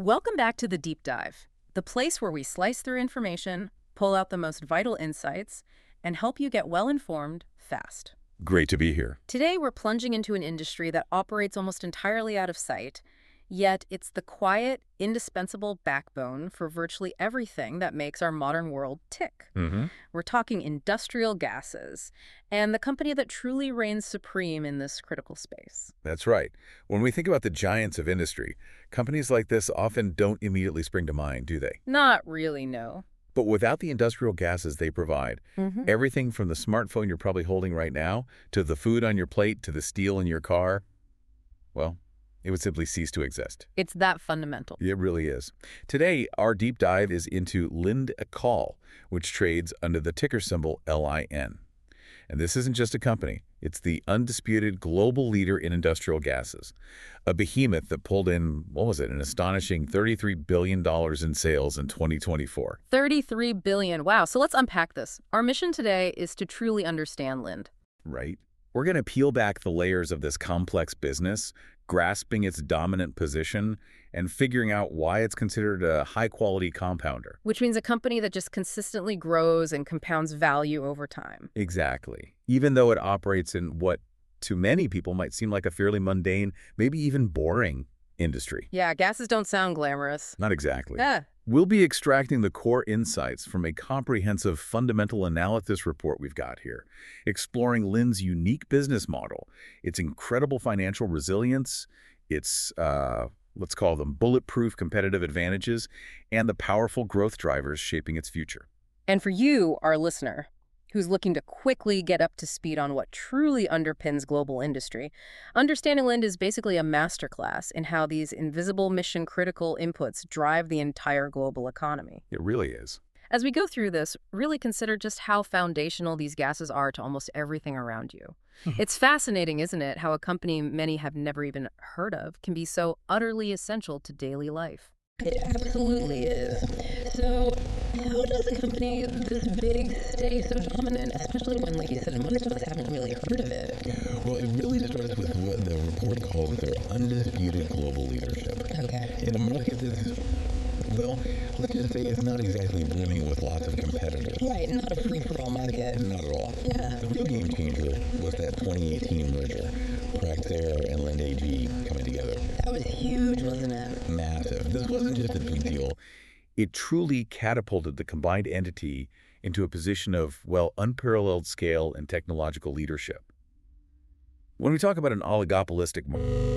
Welcome back to The Deep Dive, the place where we slice through information, pull out the most vital insights, and help you get well-informed fast. Great to be here. Today, we're plunging into an industry that operates almost entirely out of sight, yet it's the quiet, indispensable backbone for virtually everything that makes our modern world tick. We're talking industrial gases, and the company that truly reigns supreme in this critical space. That's right. When we think about the giants of industry, companies like this often don't immediately spring to mind, do they? Not really, no. But without the industrial gases they provide, everything from the smartphone you're probably holding right now, to the food on your plate, to the steel in your car, well, it would simply cease to exist. It's that fundamental. It really is. Today, our deep dive is into Linde-Ekol, which trades under the ticker symbol LIN. And this isn't just a company. It's the undisputed global leader in industrial gases, a behemoth that pulled in, an astonishing $33 billion in sales in 2024. $33 billion. Wow. So let's unpack this. Our mission today is to truly understand Linde. Right. We're going to peel back the layers of this complex business, grasping its dominant position and figuring out why it's considered a high-quality compounder. Which means a company that just consistently grows and compounds value over time. Exactly. Even though it operates in what, to many people, might seem like a fairly mundane, maybe even boring industry. Yeah, gases don't sound glamorous. Not exactly. Yeah. We'll be extracting the core insights from a comprehensive fundamental analysis report we've got here, exploring Linde's unique business model, its incredible financial resilience, its, let's call them bulletproof competitive advantages, and the powerful growth drivers shaping its future. And for you, our listener, who's looking to quickly get up to speed on what truly underpins global industry, understanding Linde is basically a masterclass in how these invisible mission-critical inputs drive the entire global economy. It really is. As we go through this, really consider just how foundational these gases are to almost everything around you. It's fascinating, isn't it, how a company many have never even heard of can be so utterly essential to daily life. It absolutely is. So, how does a company this big stay so dominant, especially when, like you said, most of us haven't really heard of it? Well, it really starts with what the report calls their undisputed global leadership. Okay. In a market that's, well, let's just say it's not exactly brimming with lots of competitors. Right, not a free-for-all market. Not at all. Yeah. The real game changer was that 2018 merger, Praxair and Linde AG coming together. That was huge, wasn't it? Massive. This wasn't just a big deal. It truly catapulted the combined entity into a position of, well, unparalleled scale and technological leadership. When we talk about an oligopolistic market,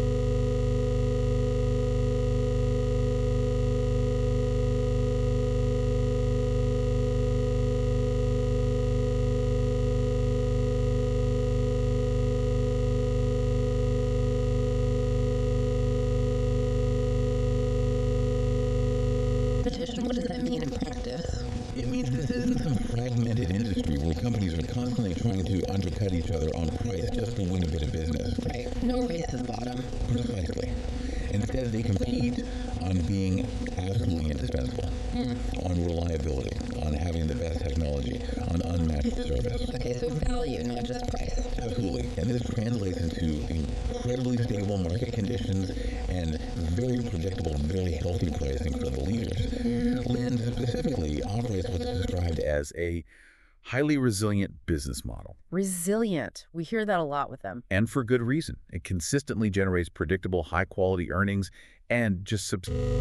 What does that mean in practice? It means this isn't some fragmented industry where companies are constantly trying to undercut each other on price just to win a bit of business. Right. No race to the bottom. Precisely. Instead, they compete on being absolutely indispensable, on reliability, on having the best technology, on unmatched service. Okay, so value, not just price. Absolutely. And this translates into incredibly stable market conditions and very predictable, very healthy pricing for the leaders. Linde specifically operates what's described as a highly resilient business model. Resilient. We hear that a lot with them. And for good reason. It consistently generates predictable, high-quality earnings and just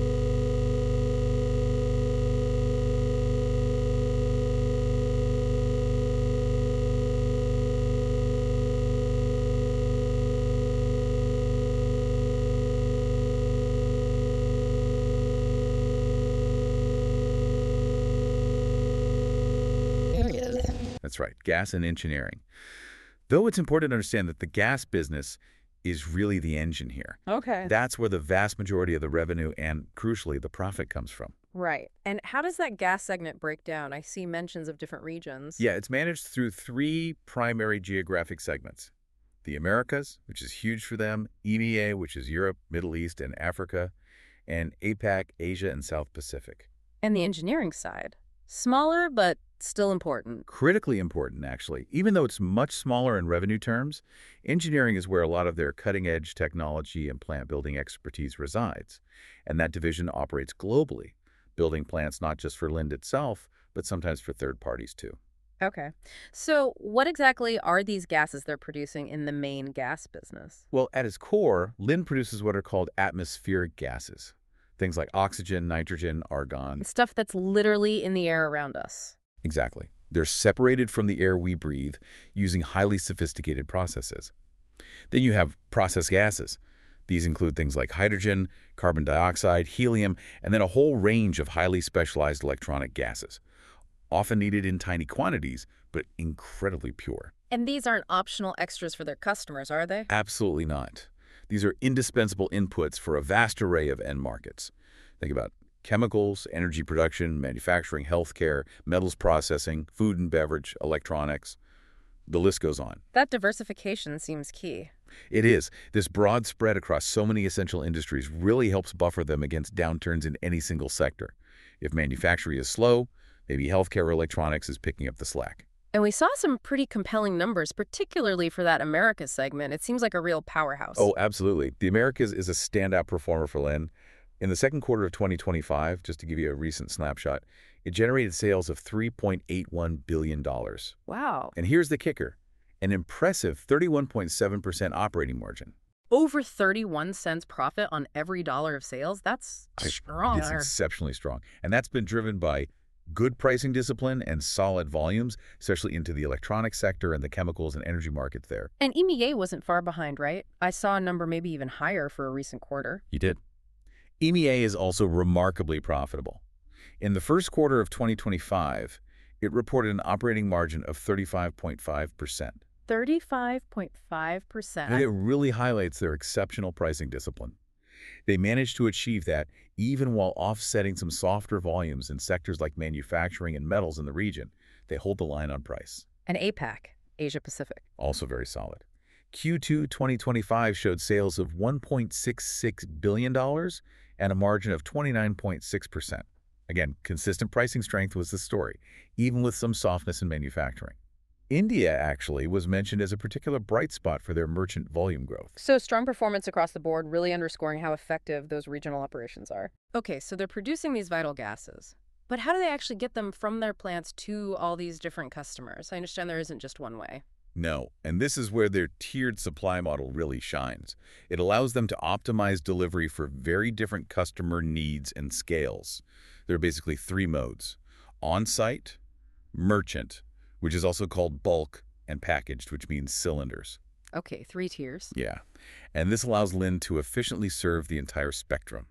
That's right, gas and engineering. Though it's important to understand that the gas business is really the engine here. Okay. That's where the vast majority of the revenue and, crucially, the profit comes from. Right. And how does that gas segment break down? I see mentions of different regions. Yeah, it's managed through three primary geographic segments. The Americas, which is huge for them, EMEA, which is Europe, Middle East, and Africa, and APAC, Asia, and South Pacific. And the engineering side. Smaller, but still important. Critically important, actually. Even though it's much smaller in revenue terms, engineering is where a lot of their cutting-edge technology and plant-building expertise resides. And that division operates globally, building plants not just for Linde itself, but sometimes for third parties too. Okay. So what exactly are these gases they're producing in the main gas business? Well, at its core, Linde produces what are called atmospheric gases. Things like oxygen, nitrogen, argon. Stuff that's literally in the air around us. Exactly. They're separated from the air we breathe using highly sophisticated processes. Then you have process gases. These include things like hydrogen, carbon dioxide, helium, and then a whole range of highly specialized electronic gases, often needed in tiny quantities, but incredibly pure. And these aren't optional extras for their customers, are they? Absolutely not. These are indispensable inputs for a vast array of end markets. Think about chemicals, energy production, manufacturing, healthcare, metals processing, food and beverage, electronics. The list goes on. That diversification seems key. It is. This broad spread across so many essential industries really helps buffer them against downturns in any single sector. If manufacturing is slow, maybe healthcare or electronics is picking up the slack. And we saw some pretty compelling numbers, particularly for that Americas segment. It seems like a real powerhouse. Oh, absolutely. The Americas is a standout performer for Linde. In the second quarter of 2025, just to give you a recent snapshot, it generated sales of $3.81 billion. Wow. And here's the kicker, an impressive 31.7% operating margin. Over 31 cents profit on every dollar of sales? That's strong. It's exceptionally strong. And that's been driven by good pricing discipline and solid volumes, especially into the electronics sector and the chemicals and energy markets there. And EMEA wasn't far behind, right? I saw a number maybe even higher for a recent quarter. You did. EMEA is also remarkably profitable. In the first quarter of 2025, it reported an operating margin of 35.5%. 35.5%. And it really highlights their exceptional pricing discipline. They managed to achieve that even while offsetting some softer volumes in sectors like manufacturing and metals in the region. They hold the line on price. And APAC, Asia Pacific. Also very solid. Q2 2025 showed sales of $1.66 billion and a margin of 29.6%. Again, consistent pricing strength was the story, even with some softness in manufacturing. India actually was mentioned as a particular bright spot for their merchant volume growth. So strong performance across the board, really underscoring how effective those regional operations are. Okay, so they're producing these vital gases. But how do they actually get them from their plants to all these different customers? I understand there isn't just one way. No, and this is where their tiered supply model really shines. It allows them to optimize delivery for very different customer needs and scales. There are basically three modes: on-site, merchant, which is also called bulk, and packaged, which means cylinders. Okay, 3 tiers. Yeah, and this allows Linde to efficiently serve the entire spectrum.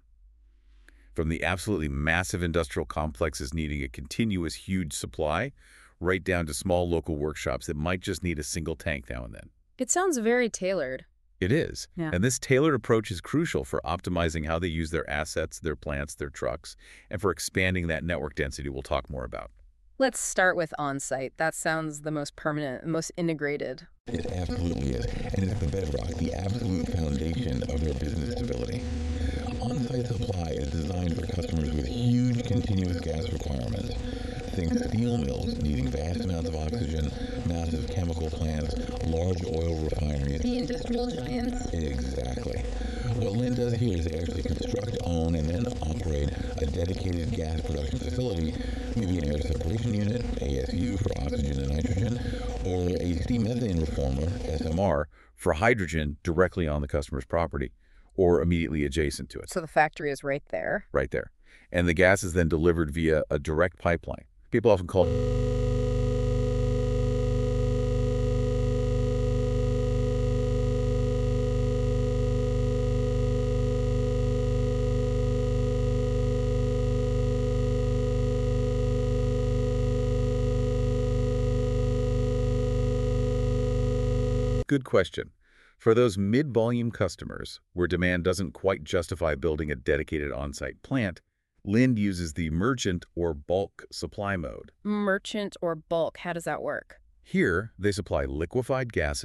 From the absolutely massive industrial complexes needing a continuous huge supply, right down to small local workshops that might just need a single tank now and then. It sounds very tailored. It is. Yeah. And this tailored approach is crucial for optimizing how they use their assets, their plants, their trucks, and for expanding that network density we'll talk more about. Let's start with on-site. That sounds the most permanent, most integrated. It absolutely is. And it's the bedrock, the absolute foundation of their business stability. On-site supply is designed for customers with huge continuous gas requirements. Think steel mills needing vast amounts of oxygen, massive chemical plants, large oil refineries. The industrial giants. Exactly. What Linde does here is they actually construct, own, and then operate a dedicated gas production facility, maybe an air separation unit, ASU for oxygen and nitrogen, or a steam methane reformer, SMR, For hydrogen directly on the customer's property or immediately adjacent to it. So the factory is right there. Right there. And the gas is then delivered via a direct pipeline. People often call it good question. For those mid-volume customers where demand doesn't quite justify building a dedicated on-site plant, Linde uses the merchant or bulk supply mode. Merchant or bulk, how does that work? Here, they supply liquefied gases,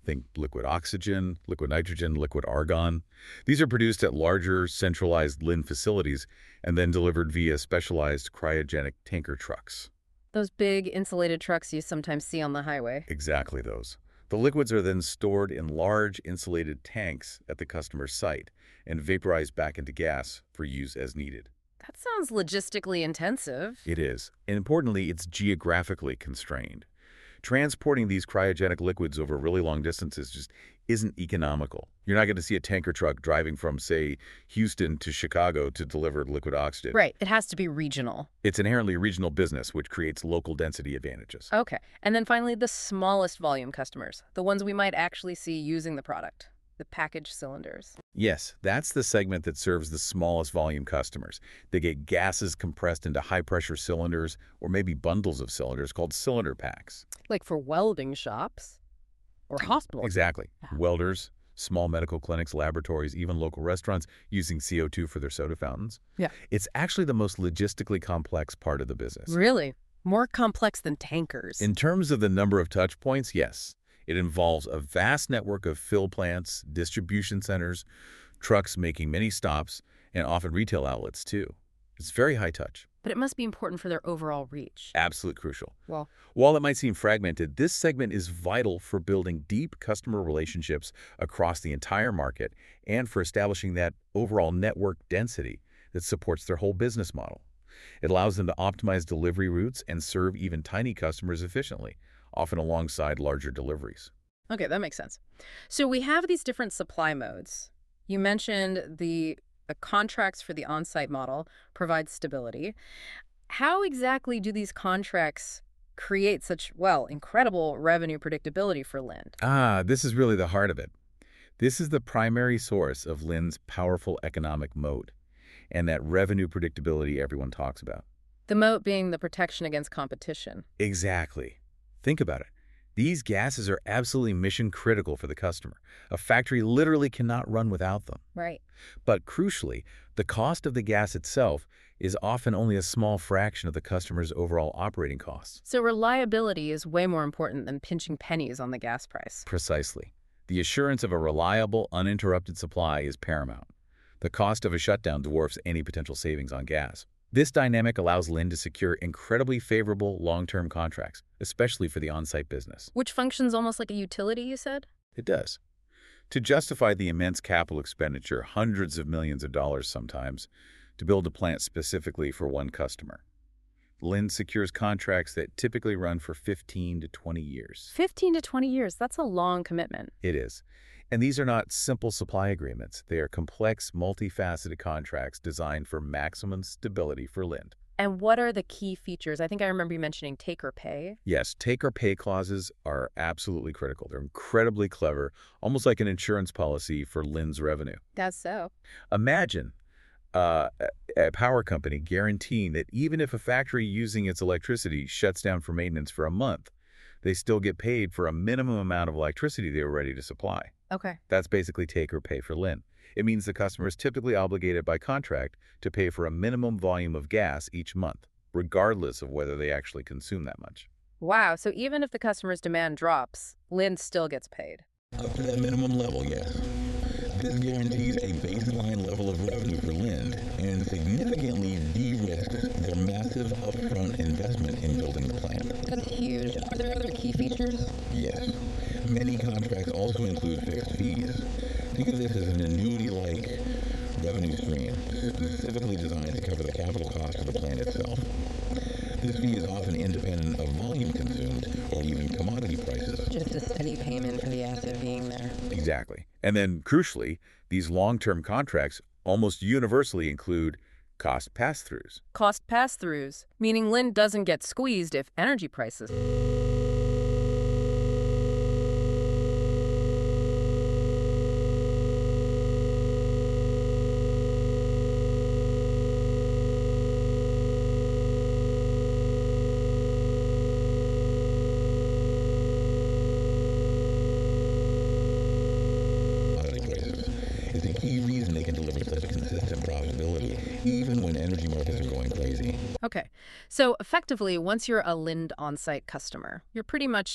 Think liquid oxygen, liquid nitrogen, liquid argon. These are produced at larger, centralized Linde facilities and then delivered via specialized cryogenic tanker trucks. Those big insulated trucks you sometimes see on the highway. Exactly those. The liquids are then stored in large insulated tanks at the customer's site and vaporized back into gas for use as needed. That sounds logistically intensive. It is. And importantly, it's geographically constrained. Transporting these cryogenic liquids over really long distances just isn't economical. You're not going to see a tanker truck driving from, say, Houston to Chicago to deliver liquid oxygen. Right. It has to be regional. It's inherently a regional business, which creates local density advantages. Okay. And then finally, the smallest volume customers, the ones we might actually see using the product, the packaged cylinders. Yes, that's the segment that serves the smallest volume customers. They get gases compressed into high-pressure cylinders or maybe bundles of cylinders called cylinder packs. Like for welding shops or hospitals. Exactly. Yeah. Welders, small medical clinics, laboratories, even local restaurants using CO2 for their soda fountains. Yeah. It's actually the most logistically complex part of the business. Really? More complex than tankers. In terms of the number of touch points, yes. It involves a vast network of fill plants, distribution centers, trucks making many stops, and often retail outlets, too. It's very high touch. But it must be important for their overall reach. Absolutely crucial. Well, While it might seem fragmented, this segment is vital for building deep customer relationships across the entire market and for establishing that overall network density that supports their whole business model. It allows them to optimize delivery routes and serve even tiny customers efficiently, often alongside larger deliveries. okay, that makes sense. So we have these different supply modes. You mentioned the contracts for the on-site model provide stability. How exactly do these contracts create such, well, incredible revenue predictability for Linde? This is really the heart of it. This is the primary source of Linde's powerful economic moat and that revenue predictability everyone talks about. The moat being the protection against competition. Exactly. Think about it. These gases are absolutely mission critical for the customer. A factory literally cannot run without them. Right. But crucially, the cost of the gas itself is often only a small fraction of the customer's overall operating costs. So reliability is way more important than pinching pennies on the gas price. Precisely. The assurance of a reliable, uninterrupted supply is paramount. The cost of a shutdown dwarfs any potential savings on gas. This dynamic allows Linde to secure incredibly favorable long-term contracts, especially for the on-site business. Which functions almost like a utility, you said? It does. To justify the immense capital expenditure, hundreds of millions of dollars sometimes, to build a plant specifically for one customer, Linde secures contracts that typically run for 15 to 20 years. 15 to 20 years, that's a long commitment. It is. And these are not simple supply agreements. They are complex, multifaceted contracts designed for maximum stability for Linde. And what are the key features? I think I remember you mentioning take or pay. Yes, take-or-pay clauses are absolutely critical. They're incredibly clever, almost like an insurance policy for Linde's revenue. That's so. Imagine a power company guaranteeing that even if a factory using its electricity shuts down for maintenance for a month, they still get paid for a minimum amount of electricity they were ready to supply. Okay. That's basically take or pay for Linde. It means the customer is typically obligated by contract to pay for a minimum volume of gas each month, regardless of whether they actually consume that much. Wow, so even if the customer's demand drops, Linde still gets paid. Up to that minimum level, yes. This guarantees a baseline level of revenue for Linde and significantly de-risks their massive upfront investment in building the plant. That's huge. Are there other key features? Yes. Many contracts also include fixed fees. Think of this as an annuity-like revenue stream, specifically designed to cover the capital cost of the plant itself. This fee is often independent of volume consumed or even commodity prices. Just a steady payment for the asset being there. Exactly. And then, crucially, these long-term contracts almost universally include cost pass-throughs. Cost pass-throughs, meaning Linde doesn't get squeezed if energy prices. Is a key reason they can deliver such consistent profitability, even when energy markets are going crazy. Okay, so effectively, once you're a Linde on-site customer, you're pretty much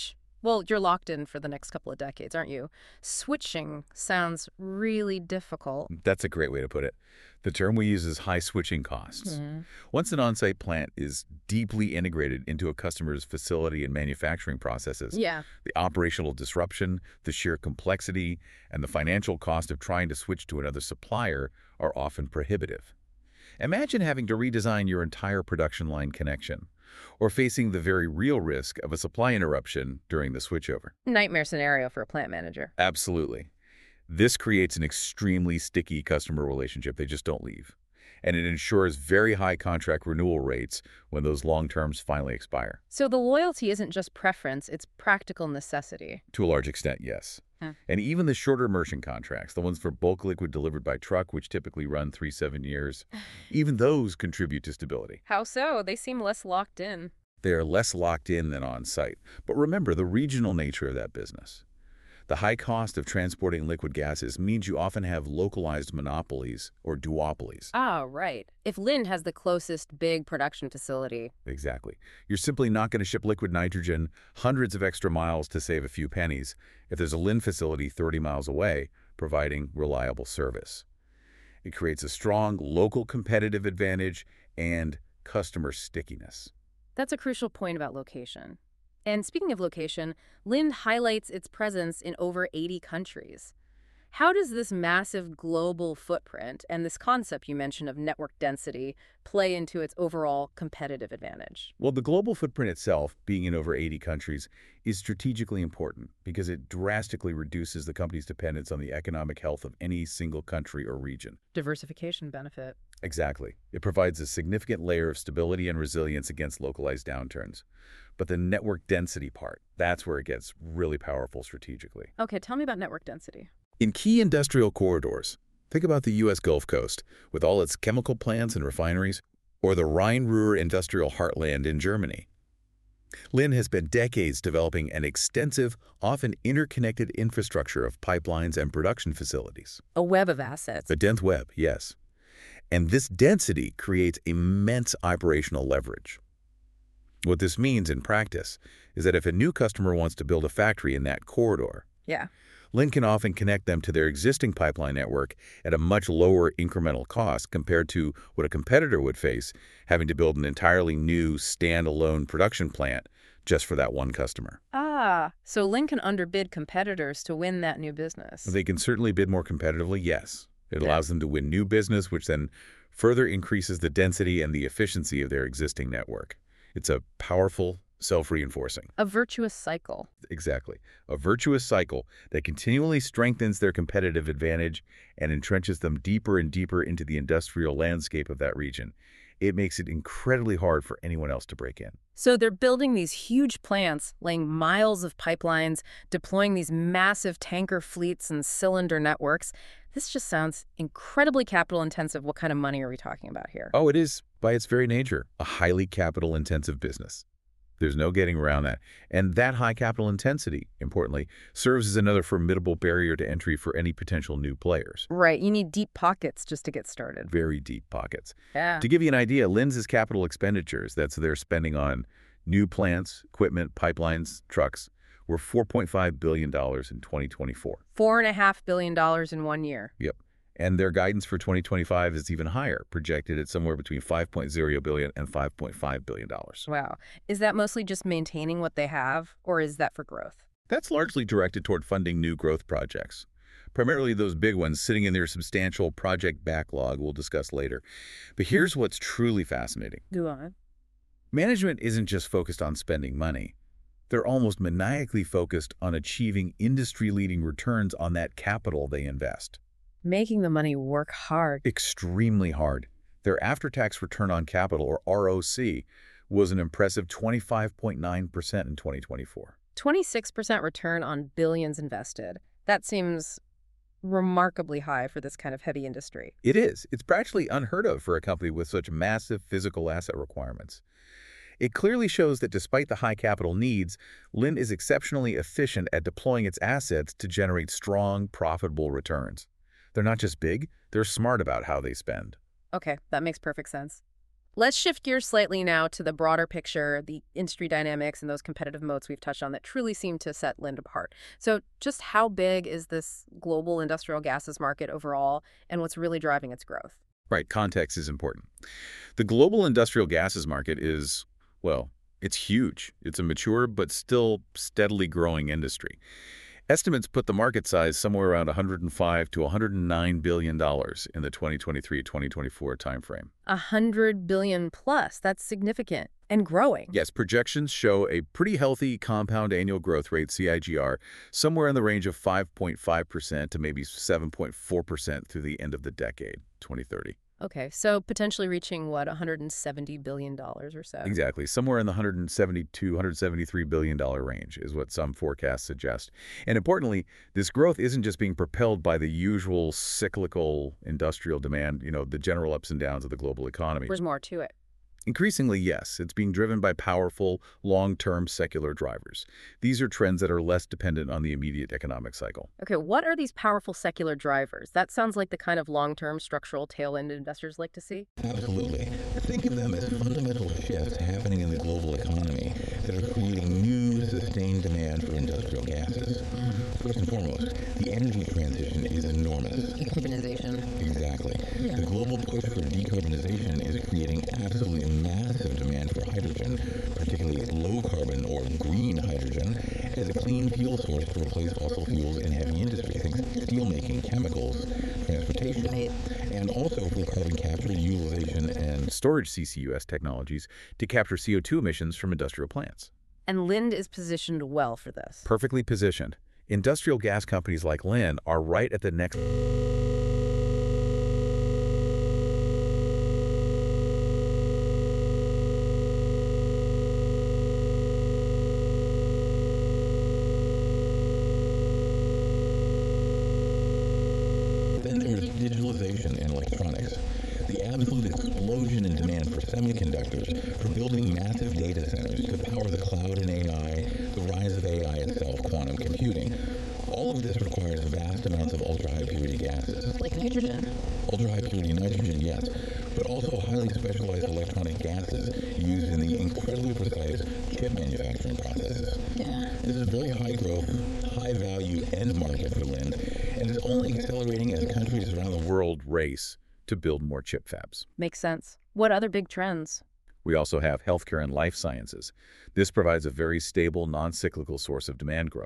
Well, you're locked in for the next couple of decades, aren't you? Switching sounds really difficult. That's a great way to put it. The term we use is high switching costs. Once an on-site plant is deeply integrated into a customer's facility and manufacturing processes, Yeah. the operational disruption, the sheer complexity, and the financial cost of trying to switch to another supplier are often prohibitive. Imagine having to redesign your entire production line connection, or facing the very real risk of a supply interruption during the switchover. Nightmare scenario for a plant manager. Absolutely. This creates an extremely sticky customer relationship. They just don't leave. And it ensures very high contract renewal rates when those long terms finally expire. So the loyalty isn't just preference, it's practical necessity. To a large extent, yes. And even the shorter immersion contracts, the ones for bulk liquid delivered by truck, which typically run 3-7 years, even those contribute to stability. How so? They seem less locked in. They are less locked in than on-site. But remember the regional nature of that business. The high cost of transporting liquid gases means you often have localized monopolies or duopolies. Ah, right. If Linde has the closest big production facility. Exactly. You're simply not going to ship liquid nitrogen hundreds of extra miles to save a few pennies if there's a Linde facility 30 miles away providing reliable service. It creates a strong local competitive advantage and customer stickiness. That's a crucial point about location. And speaking of location, Linde highlights its presence in over 80 countries. How does this massive global footprint and this concept you mentioned of network density play into its overall competitive advantage? Well, the global footprint itself, being in over 80 countries, is strategically important because it drastically reduces the company's dependence on the economic health of any single country or region. Diversification benefit. Exactly. It provides a significant layer of stability and resilience against localized downturns. But the network density part, that's where it gets really powerful strategically. Okay, tell me about network density. In key industrial corridors, think about the U.S. Gulf Coast with all its chemical plants and refineries, or the Rhine-Ruhr industrial heartland in Germany. Linde has spent decades developing an extensive, often interconnected infrastructure of pipelines and production facilities. A web of assets. A dense web, yes. And this density creates immense operational leverage. What this means in practice is that if a new customer wants to build a factory in that corridor, Yeah. Linde can often connect them to their existing pipeline network at a much lower incremental cost compared to what a competitor would face having to build an entirely new standalone production plant just for that one customer. Ah, so Linde can underbid competitors to win that new business. They can certainly bid more competitively, yes. It allows them to win new business, which then further increases the density and the efficiency of their existing network. It's a powerful, self-reinforcing. A virtuous cycle. Exactly. A virtuous cycle that continually strengthens their competitive advantage and entrenches them deeper and deeper into the industrial landscape of that region. It makes it incredibly hard for anyone else to break in. So they're building these huge plants, laying miles of pipelines, deploying these massive tanker fleets and cylinder networks. This just sounds incredibly capital-intensive. What kind of money are we talking about here? Oh, it is, by its very nature, a highly capital-intensive business. There's no getting around that. And that high capital intensity, importantly, serves as another formidable barrier to entry for any potential new players. Right, you need deep pockets just to get started. Very deep pockets. Yeah. To give you an idea, Linde's capital expenditures, that's their spending on new plants, equipment, pipelines, trucks, were $4.5 billion in 2024. $4.5 billion in 1 year. Yep. And their guidance for 2025 is even higher, projected at somewhere between $5.0 billion and $5.5 billion. Wow. Is that mostly just maintaining what they have, or is that for growth? That's largely directed toward funding new growth projects, primarily those big ones sitting in their substantial project backlog we'll discuss later. But here's what's truly fascinating. Go on. Management isn't just focused on spending money. They're almost maniacally focused on achieving industry-leading returns on that capital they invest. Making the money work hard. Extremely hard. Their after-tax return on capital, or ROC, was an impressive 25.9% in 2024. 26% return on billions invested. That seems remarkably high for this kind of heavy industry. It is. It's practically unheard of for a company with such massive physical asset requirements. It clearly shows that despite the high capital needs, Linde is exceptionally efficient at deploying its assets to generate strong, profitable returns. They're not just big, they're smart about how they spend. Okay, that makes perfect sense. Let's shift gears slightly now to the broader picture, the industry dynamics and those competitive moats we've touched on that truly seem to set Linde apart. So just how big is this global industrial gases market overall, and what's really driving its growth? Right, context is important. The global industrial gases market is, well, it's huge. It's a mature but still steadily growing industry. Estimates put the market size somewhere around $105 to $109 billion in the 2023-2024 timeframe. 100 billion plus. That's significant and growing. Yes, projections show a pretty healthy compound annual growth rate, CIGR, somewhere in the range of 5.5% to maybe 7.4% through the end of the decade, 2030. Okay, so potentially reaching, what, $170 billion or so? Exactly. Somewhere in the $172, $173 billion range is what some forecasts suggest. And importantly, this growth isn't just being propelled by the usual cyclical industrial demand, the general ups and downs of the global economy. There's more to it. Increasingly, yes, it's being driven by powerful, long-term secular drivers. These are trends that are less dependent on the immediate economic cycle. Okay, what are these powerful secular drivers? That sounds like the kind of long-term structural tailwind investors like to see. Absolutely. Think of them as fundamental shifts happening in the global economy that are creating new, sustained demand for industrial gases. First and foremost, the energy transition is enormous. Decarbonization. Exactly. The global push for decarbonization is creating absolutely massive demand for hydrogen, particularly low-carbon or green hydrogen, as a clean fuel source to replace fossil fuels in heavy industry, think steelmaking, chemicals, transportation, and also for carbon capture, utilization, and storage CCUS technologies to capture CO2 emissions from industrial plants. And Linde is positioned well for this. Perfectly positioned. Industrial gas companies like Linde are right at the next... digitalization and electronics. The absolute explosion in demand for semiconductors, for building massive data centers to power the cloud and AI, the rise of AI itself, quantum computing. All of this requires vast amounts of ultra-high purity gases. Like nitrogen. Ultra-high purity nitrogen, yes, but also highly specialized electronic gases used in the incredibly precise chip manufacturing processes. Yeah. This is a very high growth, high value end market for Linde, and is only accelerating as countries around the world race to build more chip fabs. Makes sense. What other big trends? We also have healthcare and life sciences. This provides a very stable, non-cyclical source of demand growth.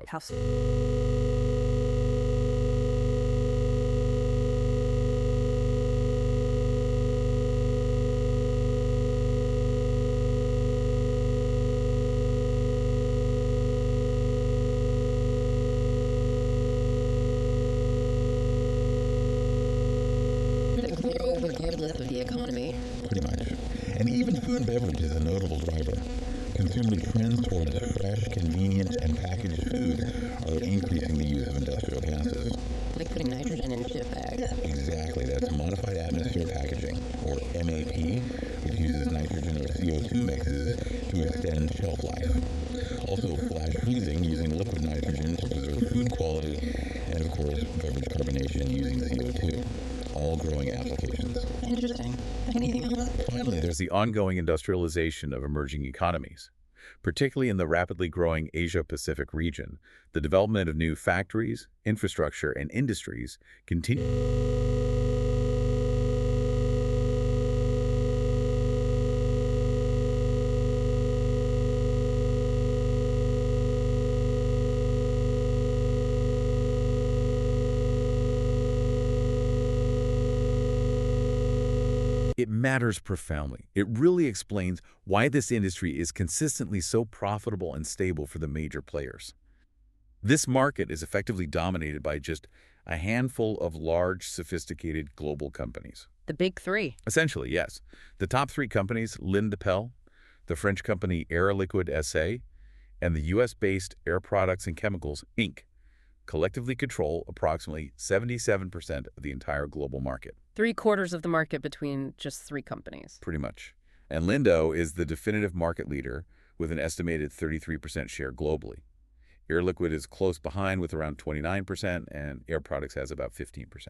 Regardless of the economy. Pretty much. And even food and beverage is a notable driver. Consumer trends towards fresh, convenient, and packaged food are increasing the use of industrial gases. Like putting nitrogen in chip bags. Exactly. That's modified atmosphere packaging, or MAP, which uses nitrogen or CO2 mixes to extend shelf life. Also, flash freezing using liquid nitrogen to preserve food quality, and of course, beverage carbonation using CO2. All growing applications. Interesting. Anything else? Finally, there's the ongoing industrialization of emerging economies. Particularly in the rapidly growing Asia-Pacific region, the development of new factories, infrastructure, and industries continue. It matters profoundly. It really explains why this industry is consistently so profitable and stable for the major players. This market is effectively dominated by just a handful of large, sophisticated global companies. The big three. Essentially, yes. The top three companies, Linde-Pell, the French company Air Liquide SA, and the U.S.-based Air Products and Chemicals, Inc., collectively control approximately 77% of the entire global market. 3/4 of the market between just three companies. Pretty much. And Linde is the definitive market leader with an estimated 33% share globally. Air Liquide is close behind with around 29%, and Air Products has about 15%.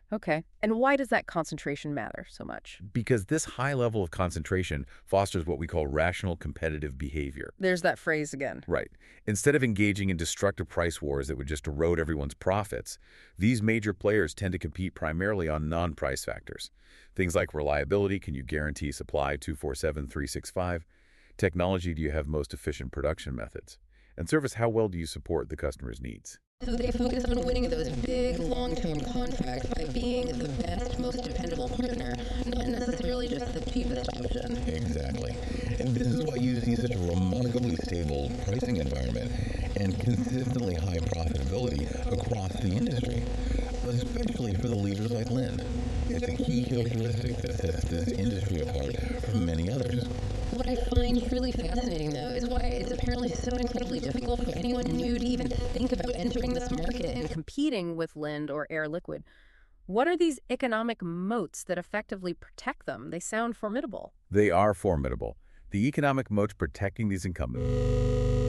Okay. And why does that concentration matter so much? Because this high level of concentration fosters what we call rational competitive behavior. There's that phrase again. Right. Instead of engaging in destructive price wars that would just erode everyone's profits, these major players tend to compete primarily on non-price factors. Things like reliability, can you guarantee supply 24/7/365? Technology, do you have most efficient production methods? And service, how well do you support the customer's needs? So they focus on winning those big long-term contracts by being the best, most dependable partner, not necessarily just the cheapest option. Exactly. And this is why you see such a remarkably stable pricing environment and consistently high profitability across the industry, especially for the leaders like Linde. It's a key characteristic that sets this industry apart from many others. What I find truly fascinating, though, is why it's apparently so incredibly difficult for anyone new to even think about entering this market. And competing with Linde or Air Liquide. What are these economic moats that effectively protect them? They sound formidable. They are formidable. The economic moats protecting these incumbents.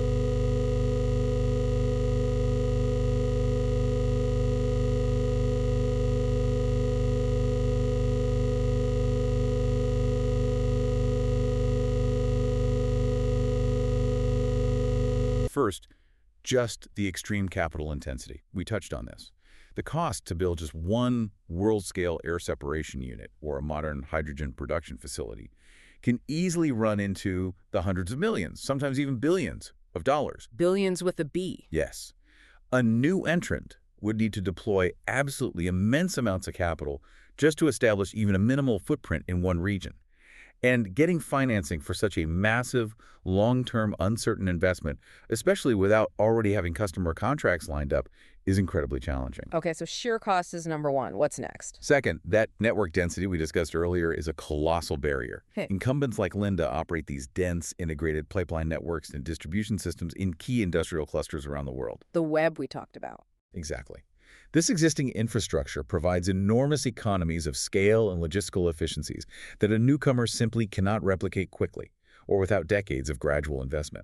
First, just the extreme capital intensity. We touched on this. The cost to build just one world-scale air separation unit or a modern hydrogen production facility can easily run into the hundreds of millions, sometimes even billions of dollars. Billions with a B. Yes. A new entrant would need to deploy absolutely immense amounts of capital just to establish even a minimal footprint in one region. And getting financing for such a massive, long-term, uncertain investment, especially without already having customer contracts lined up, is incredibly challenging. Okay, so sheer cost is number one. What's next? Second, that network density we discussed earlier is a colossal barrier. Hey. Incumbents like Linde operate these dense, integrated pipeline networks and distribution systems in key industrial clusters around the world. The web we talked about. Exactly. This existing infrastructure provides enormous economies of scale and logistical efficiencies that a newcomer simply cannot replicate quickly or without decades of gradual investment.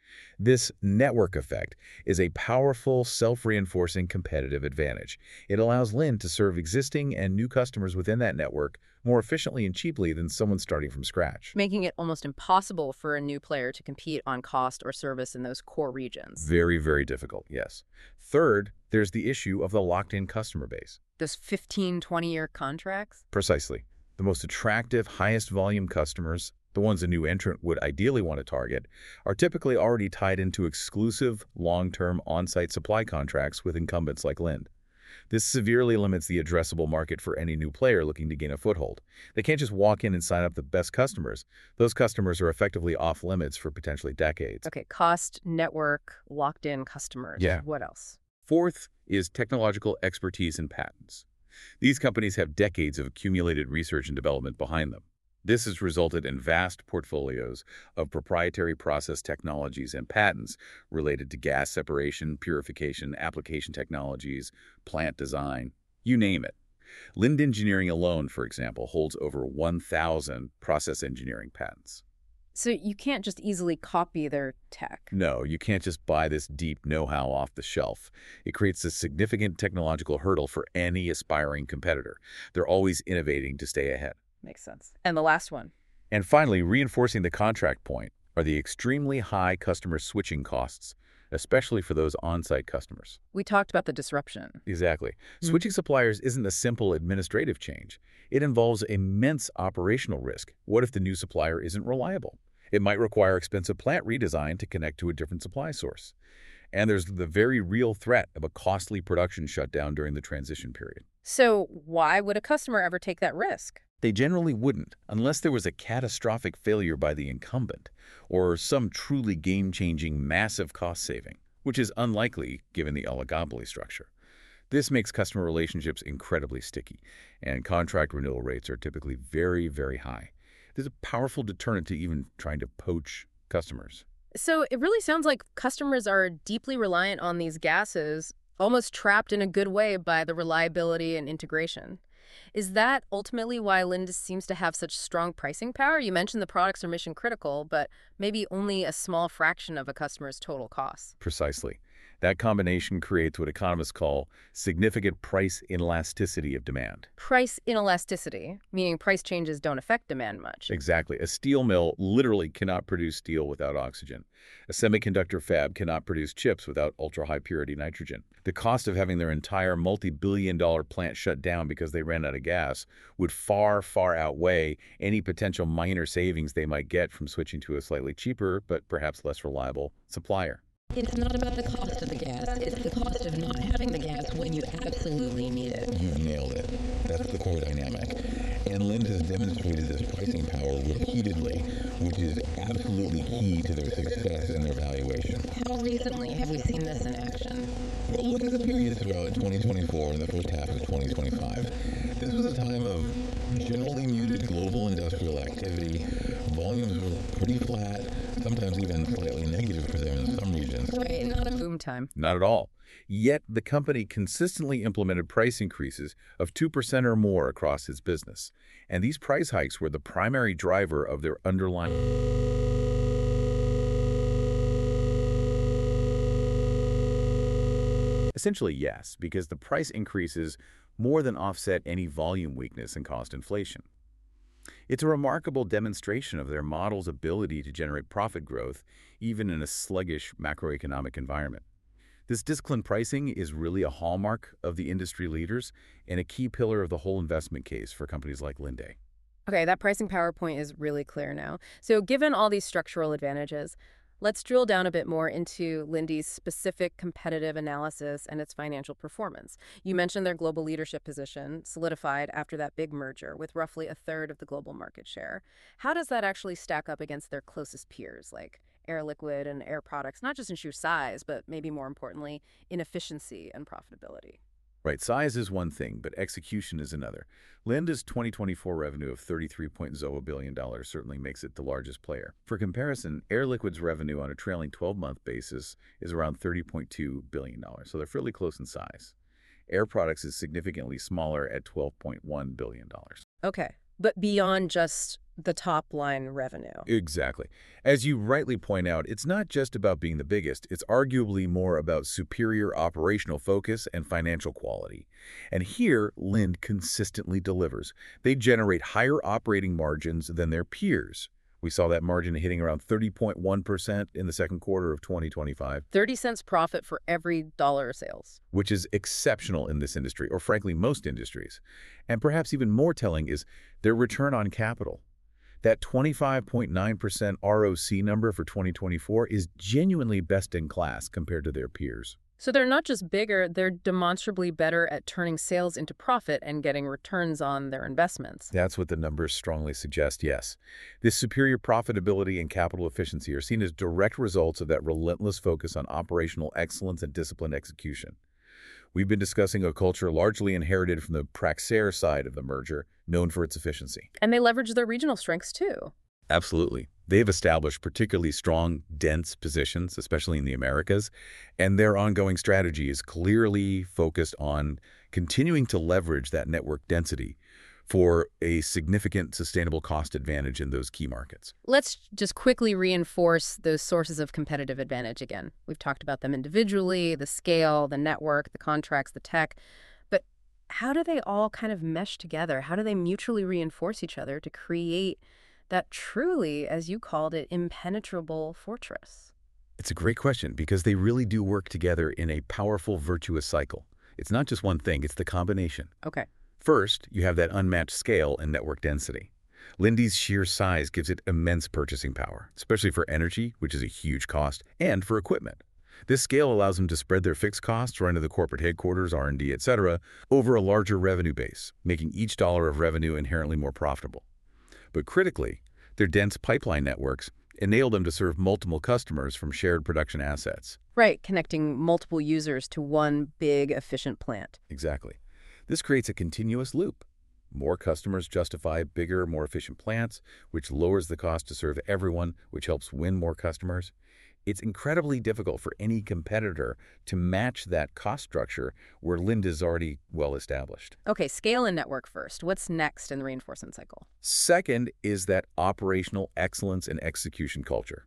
This network effect is a powerful, self-reinforcing competitive advantage. It allows Linde to serve existing and new customers within that network more efficiently and cheaply than someone starting from scratch. Making it almost impossible for a new player to compete on cost or service in those core regions. Very, very difficult, yes. Third, there's the issue of the locked-in customer base. Those 15, 20-year contracts? Precisely. The most attractive, highest volume customers, the ones a new entrant would ideally want to target, are typically already tied into exclusive, long-term on-site supply contracts with incumbents like Linde. This severely limits the addressable market for any new player looking to gain a foothold. They can't just walk in and sign up the best customers. Those customers are effectively off limits for potentially decades. Okay, cost, network, locked-in customers. Yeah. What else? Fourth is technological expertise and patents. These companies have decades of accumulated research and development behind them. This has resulted in vast portfolios of proprietary process technologies and patents related to gas separation, purification, application technologies, plant design, you name it. Linde Engineering alone, for example, holds over 1,000 process engineering patents. So you can't just easily copy their tech. No, you can't just buy this deep know-how off the shelf. It creates a significant technological hurdle for any aspiring competitor. They're always innovating to stay ahead. Makes sense. And the last one. And finally, reinforcing the contract point are the extremely high customer switching costs, especially for those on-site customers. We talked about the disruption. Exactly. Switching suppliers isn't a simple administrative change. It involves immense operational risk. What if the new supplier isn't reliable? It might require expensive plant redesign to connect to a different supply source. And there's the very real threat of a costly production shutdown during the transition period. So why would a customer ever take that risk? They generally wouldn't, unless there was a catastrophic failure by the incumbent or some truly game-changing massive cost saving, which is unlikely given the oligopoly structure. This makes customer relationships incredibly sticky, and contract renewal rates are typically very, very high. There's a powerful deterrent to even trying to poach customers. So it really sounds like customers are deeply reliant on these gases, almost trapped in a good way by the reliability and integration. Is that ultimately why Linde seems to have such strong pricing power? You mentioned the products are mission critical, but maybe only a small fraction of a customer's total costs. Precisely. That combination creates what economists call significant price inelasticity of demand. Price inelasticity, meaning price changes don't affect demand much. Exactly. A steel mill literally cannot produce steel without oxygen. A semiconductor fab cannot produce chips without ultra-high purity nitrogen. The cost of having their entire multi-billion-dollar plant shut down because they ran out of gas would far, far outweigh any potential minor savings they might get from switching to a slightly cheaper, but perhaps less reliable, supplier. It's not about the cost of the gas, it's the cost of not having the gas when you absolutely need it. You've nailed it. That's the core dynamic. And Linde has demonstrated this pricing power repeatedly, which is absolutely key to their success and their valuation. How recently have we seen this in action? Well, look at the period throughout 2024 and the first half of 2025. This was a time of generally muted global industrial activity. Volumes were pretty flat, sometimes even slightly negative for them in some regions. Right, not a Boom time. Not at all. Yet the company consistently implemented price increases of 2% or more across its business. And these price hikes were the primary driver of their underlying. Essentially, yes, because the price increases more than offset any volume weakness and cost inflation. It's a remarkable demonstration of their model's ability to generate profit growth, even in a sluggish macroeconomic environment. This disciplined pricing is really a hallmark of the industry leaders and a key pillar of the whole investment case for companies like Linde. Okay, that pricing power point is really clear now. So given all these structural advantages, let's drill down a bit more into Linde's specific competitive analysis and its financial performance. You mentioned their global leadership position, solidified after that big merger with roughly a third of the global market share. How does that actually stack up against their closest peers, like Air Liquide and Air Products, not just in sheer size, but maybe more importantly, in efficiency and profitability? Right, size is one thing, but execution is another. Linde's 2024 revenue of $33.0 billion certainly makes it the largest player. For comparison, Air Liquide's revenue on a trailing 12-month basis is around $30.2 billion, so they're fairly close in size. Air Products is significantly smaller at $12.1 billion. Okay, but beyond just the top line revenue. Exactly. As you rightly point out, it's not just about being the biggest. It's arguably more about superior operational focus and financial quality. And here, Linde consistently delivers. They generate higher operating margins than their peers. We saw that margin hitting around 30.1% in the second quarter of 2025. 30 cents profit for every dollar of sales. Which is exceptional in this industry, or frankly, most industries. And perhaps even more telling is their return on capital. That 25.9% ROC number for 2024 is genuinely best in class compared to their peers. So they're not just bigger, they're demonstrably better at turning sales into profit and getting returns on their investments. That's what the numbers strongly suggest, yes. This superior profitability and capital efficiency are seen as direct results of that relentless focus on operational excellence and disciplined execution. We've been discussing a culture largely inherited from the Praxair side of the merger, known for its efficiency. And they leverage their regional strengths too. Absolutely. They've established particularly strong, dense positions, especially in the Americas, and their ongoing strategy is clearly focused on continuing to leverage that network density for a significant sustainable cost advantage in those key markets. Let's just quickly reinforce those sources of competitive advantage again. We've talked about them individually, the scale, the network, the contracts, the tech. But how do they all kind of mesh together? How do they mutually reinforce each other to create that truly, as you called it, impenetrable fortress? It's a great question because they really do work together in a powerful, virtuous cycle. It's not just one thing, it's the combination. Okay. First, you have that unmatched scale and network density. Linde's sheer size gives it immense purchasing power, especially for energy, which is a huge cost, and for equipment. This scale allows them to spread their fixed costs right into the corporate headquarters, R&D, etc., over a larger revenue base, making each dollar of revenue inherently more profitable. But critically, their dense pipeline networks enable them to serve multiple customers from shared production assets. Right, connecting multiple users to one big, efficient plant. Exactly. This creates a continuous loop. More customers justify bigger, more efficient plants, which lowers the cost to serve everyone, which helps win more customers. It's incredibly difficult for any competitor to match that cost structure where Linde is already well established. Okay, scale and network first. What's next in the reinforcement cycle? Second is that operational excellence and execution culture.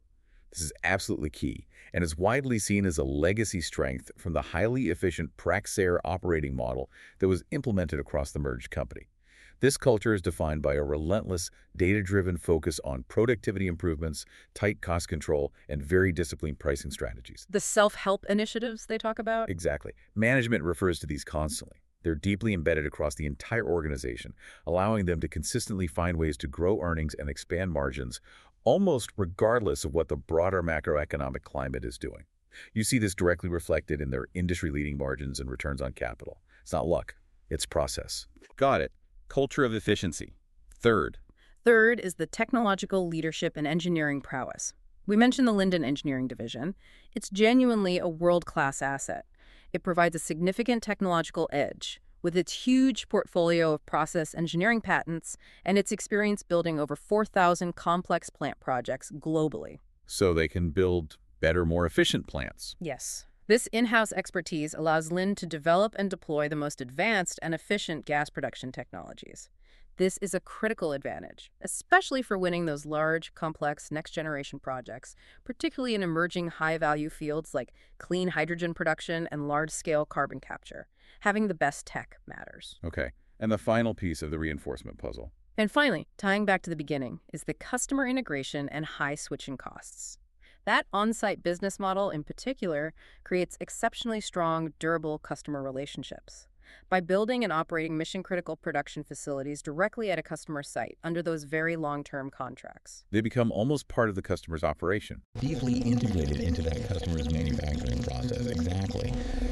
This is absolutely key, and is widely seen as a legacy strength from the highly efficient Praxair operating model that was implemented across the merged company. This culture is defined by a relentless, data-driven focus on productivity improvements, tight cost control, and very disciplined pricing strategies. The self-help initiatives they talk about? Exactly. Management refers to these constantly. They're deeply embedded across the entire organization, allowing them to consistently find ways to grow earnings and expand margins, almost regardless of what the broader macroeconomic climate is doing. You see this directly reflected in their industry-leading margins and returns on capital. It's not luck, it's process. Got it. Culture of efficiency. Third is the technological leadership and engineering prowess. We mentioned the Linden Engineering Division. It's genuinely a world-class asset. It provides a significant technological edge with its huge portfolio of process engineering patents and its experience building over 4,000 complex plant projects globally. So they can build better, more efficient plants. Yes. This in-house expertise allows Linde to develop and deploy the most advanced and efficient gas production technologies. This is a critical advantage, especially for winning those large, complex, next-generation projects, particularly in emerging high-value fields like clean hydrogen production and large-scale carbon capture. Having the best tech matters. Okay. And the final piece of the reinforcement puzzle. And finally, tying back to the beginning, is the customer integration and high switching costs. That on-site business model in particular creates exceptionally strong, durable customer relationships. By building and operating mission-critical production facilities directly at a customer site under those very long-term contracts, They become almost part of the customer's operation. Deeply integrated into that customer's manufacturing process, exactly.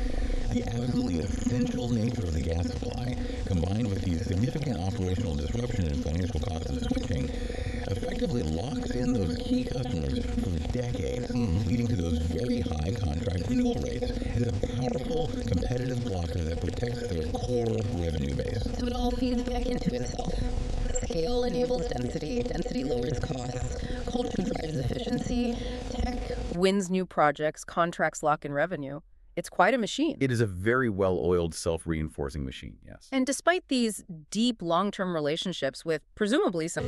The absolutely essential nature of the gas supply, combined with the significant operational disruption and financial cost of switching, effectively locks in those key customers for decades, leading to those very high contract renewal rates as a powerful competitive blocker that protects their core revenue base. So it all feeds back into itself. Scale enables density, density lowers costs, culture drives efficiency, tech. wins new projects, contracts lock in revenue. It's quite a machine. It is a very well-oiled, self-reinforcing machine, yes. And despite these deep long-term relationships with presumably some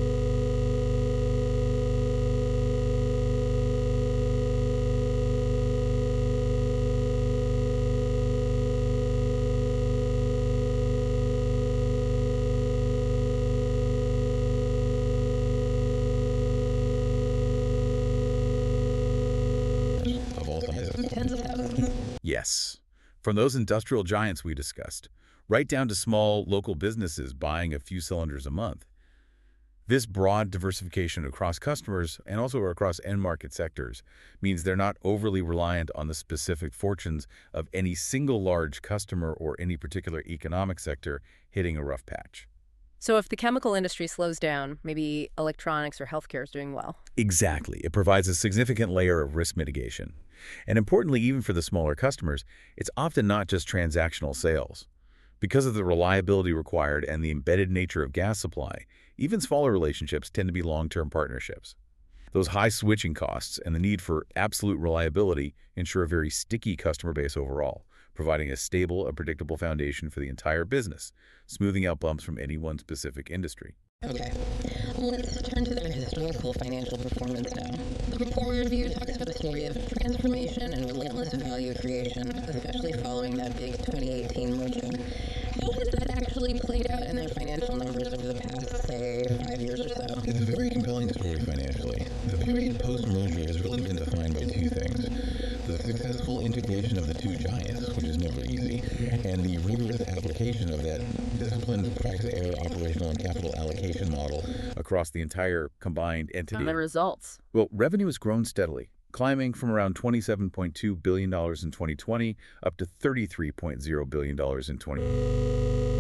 Of all sizes. Tens of thousands. Yes. From those industrial giants we discussed, right down to small local businesses buying a few cylinders a month. This broad diversification across customers and also across end market sectors means they're not overly reliant on the specific fortunes of any single large customer or any particular economic sector hitting a rough patch. So if the chemical industry slows down, maybe electronics or healthcare is doing well. Exactly. It provides a significant layer of risk mitigation. And importantly, even for the smaller customers, it's often not just transactional sales. Because of the reliability required and the embedded nature of gas supply, even smaller relationships tend to be long-term partnerships. Those high switching costs and the need for absolute reliability ensure a very sticky customer base overall, providing a stable and predictable foundation for the entire business, smoothing out bumps from any one specific industry. Okay, let's turn to their historical financial performance now. The report review talks about a story of transformation and relentless value creation, especially following that big 2018 merger. How has that actually played out in their financial numbers over the past, say, 5 years or so? It's a very compelling story financially. The period post-merger has really been defined by two things. The successful integration of the two giants, which is never easy, and the rigorous application of that disciplined Praxair operational and capital allocation model Across the entire combined entity, And the results. well, revenue has grown steadily, climbing from around $27.2 billion in 2020 up to $33.0 billion in 2020.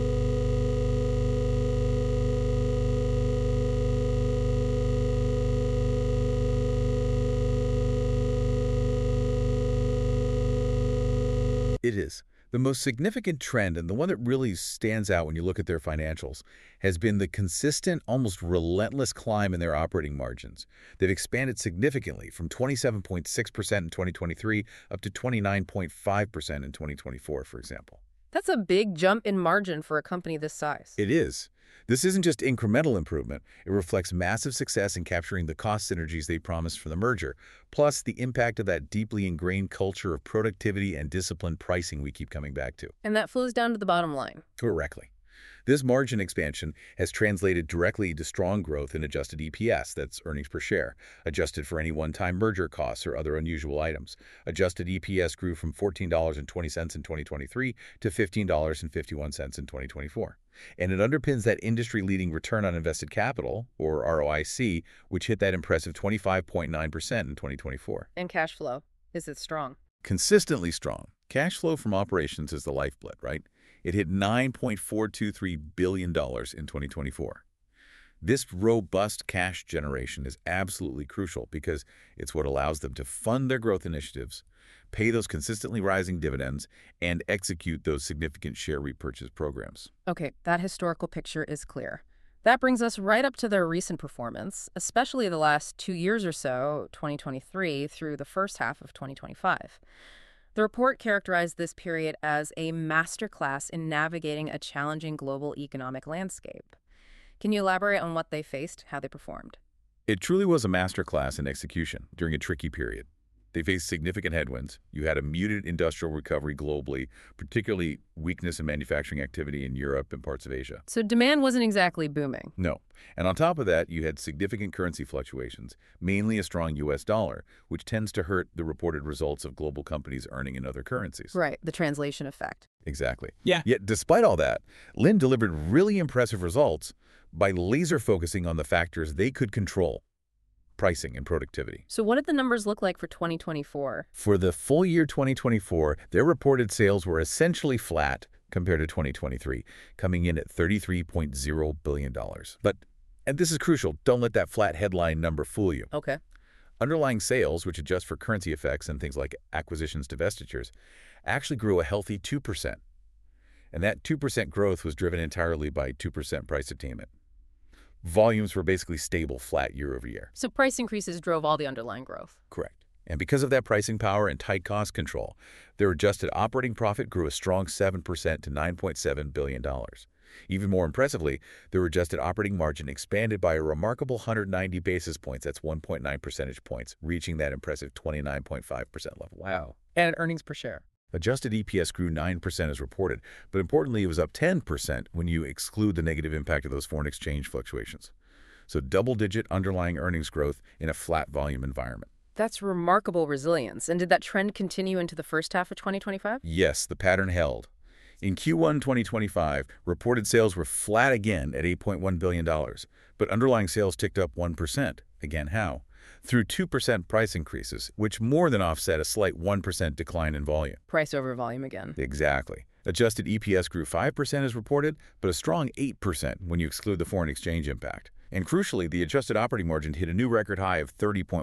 It is. The most significant trend, and the one that really stands out when you look at their financials, has been the consistent, almost relentless climb in their operating margins. They've expanded significantly from 27.6% in 2023 up to 29.5% in 2024, for example. That's a big jump in margin for a company this size. It is. This isn't just incremental improvement. It reflects massive success in capturing the cost synergies they promised for the merger, plus the impact of that deeply ingrained culture of productivity and disciplined pricing we keep coming back to. And that flows down to the bottom line. Correctly. This margin expansion has translated directly into strong growth in adjusted EPS, that's earnings per share, adjusted for any one-time merger costs or other unusual items. Adjusted EPS grew from $14.20 in 2023 to $15.51 in 2024. And it underpins that industry-leading return on invested capital, or ROIC, which hit that impressive 25.9% in 2024. And cash flow, is it strong? Consistently strong. Cash flow from operations is the lifeblood, right? It hit $9.423 billion in 2024. This robust cash generation is absolutely crucial because it's what allows them to fund their growth initiatives, pay those consistently rising dividends, and execute those significant share repurchase programs. Okay, that historical picture is clear. That brings us right up to their recent performance, especially the last 2 years or so, 2023 through the first half of 2025. The report characterized this period as a masterclass in navigating a challenging global economic landscape. Can you elaborate on what they faced, how they performed? It truly was a masterclass in execution during a tricky period. They faced significant headwinds. You had a muted industrial recovery globally, particularly weakness in manufacturing activity in Europe and parts of Asia. So demand wasn't exactly booming. No. And on top of that, you had significant currency fluctuations, mainly a strong U.S. dollar, which tends to hurt the reported results of global companies earning in other currencies. Right, the translation effect. Exactly. Yeah. Yet, despite all that, Linde delivered really impressive results by laser focusing on the factors they could control: pricing and productivity. So what did the numbers look like for 2024? For the full year 2024, their reported sales were essentially flat compared to 2023, coming in at $33.0 billion. But, and this is crucial, don't let that flat headline number fool you. Okay. Underlying sales, which adjust for currency effects and things like acquisitions, divestitures, actually grew a healthy 2%. And that 2% growth was driven entirely by 2% price attainment. Volumes were basically stable, flat year over year. So price increases drove all the underlying growth. Correct. And because of that pricing power and tight cost control, their adjusted operating profit grew a strong 7% to $9.7 billion. Even more impressively, their adjusted operating margin expanded by a remarkable 190 basis points, that's 1.9 percentage points, reaching that impressive 29.5% level. Wow. And earnings per share. Adjusted EPS grew 9% as reported, but importantly, it was up 10% when you exclude the negative impact of those foreign exchange fluctuations. So double-digit underlying earnings growth in a flat volume environment. That's remarkable resilience. And did that trend continue into the first half of 2025? Yes, the pattern held. In Q1 2025, reported sales were flat again at $8.1 billion, but underlying sales ticked up 1%. Again, how? Through 2% price increases, which more than offset a slight 1% decline in volume. Price over volume again. Exactly. Adjusted EPS grew 5% as reported, but a strong 8% when you exclude the foreign exchange impact. And crucially, the adjusted operating margin hit a new record high of 30.1%.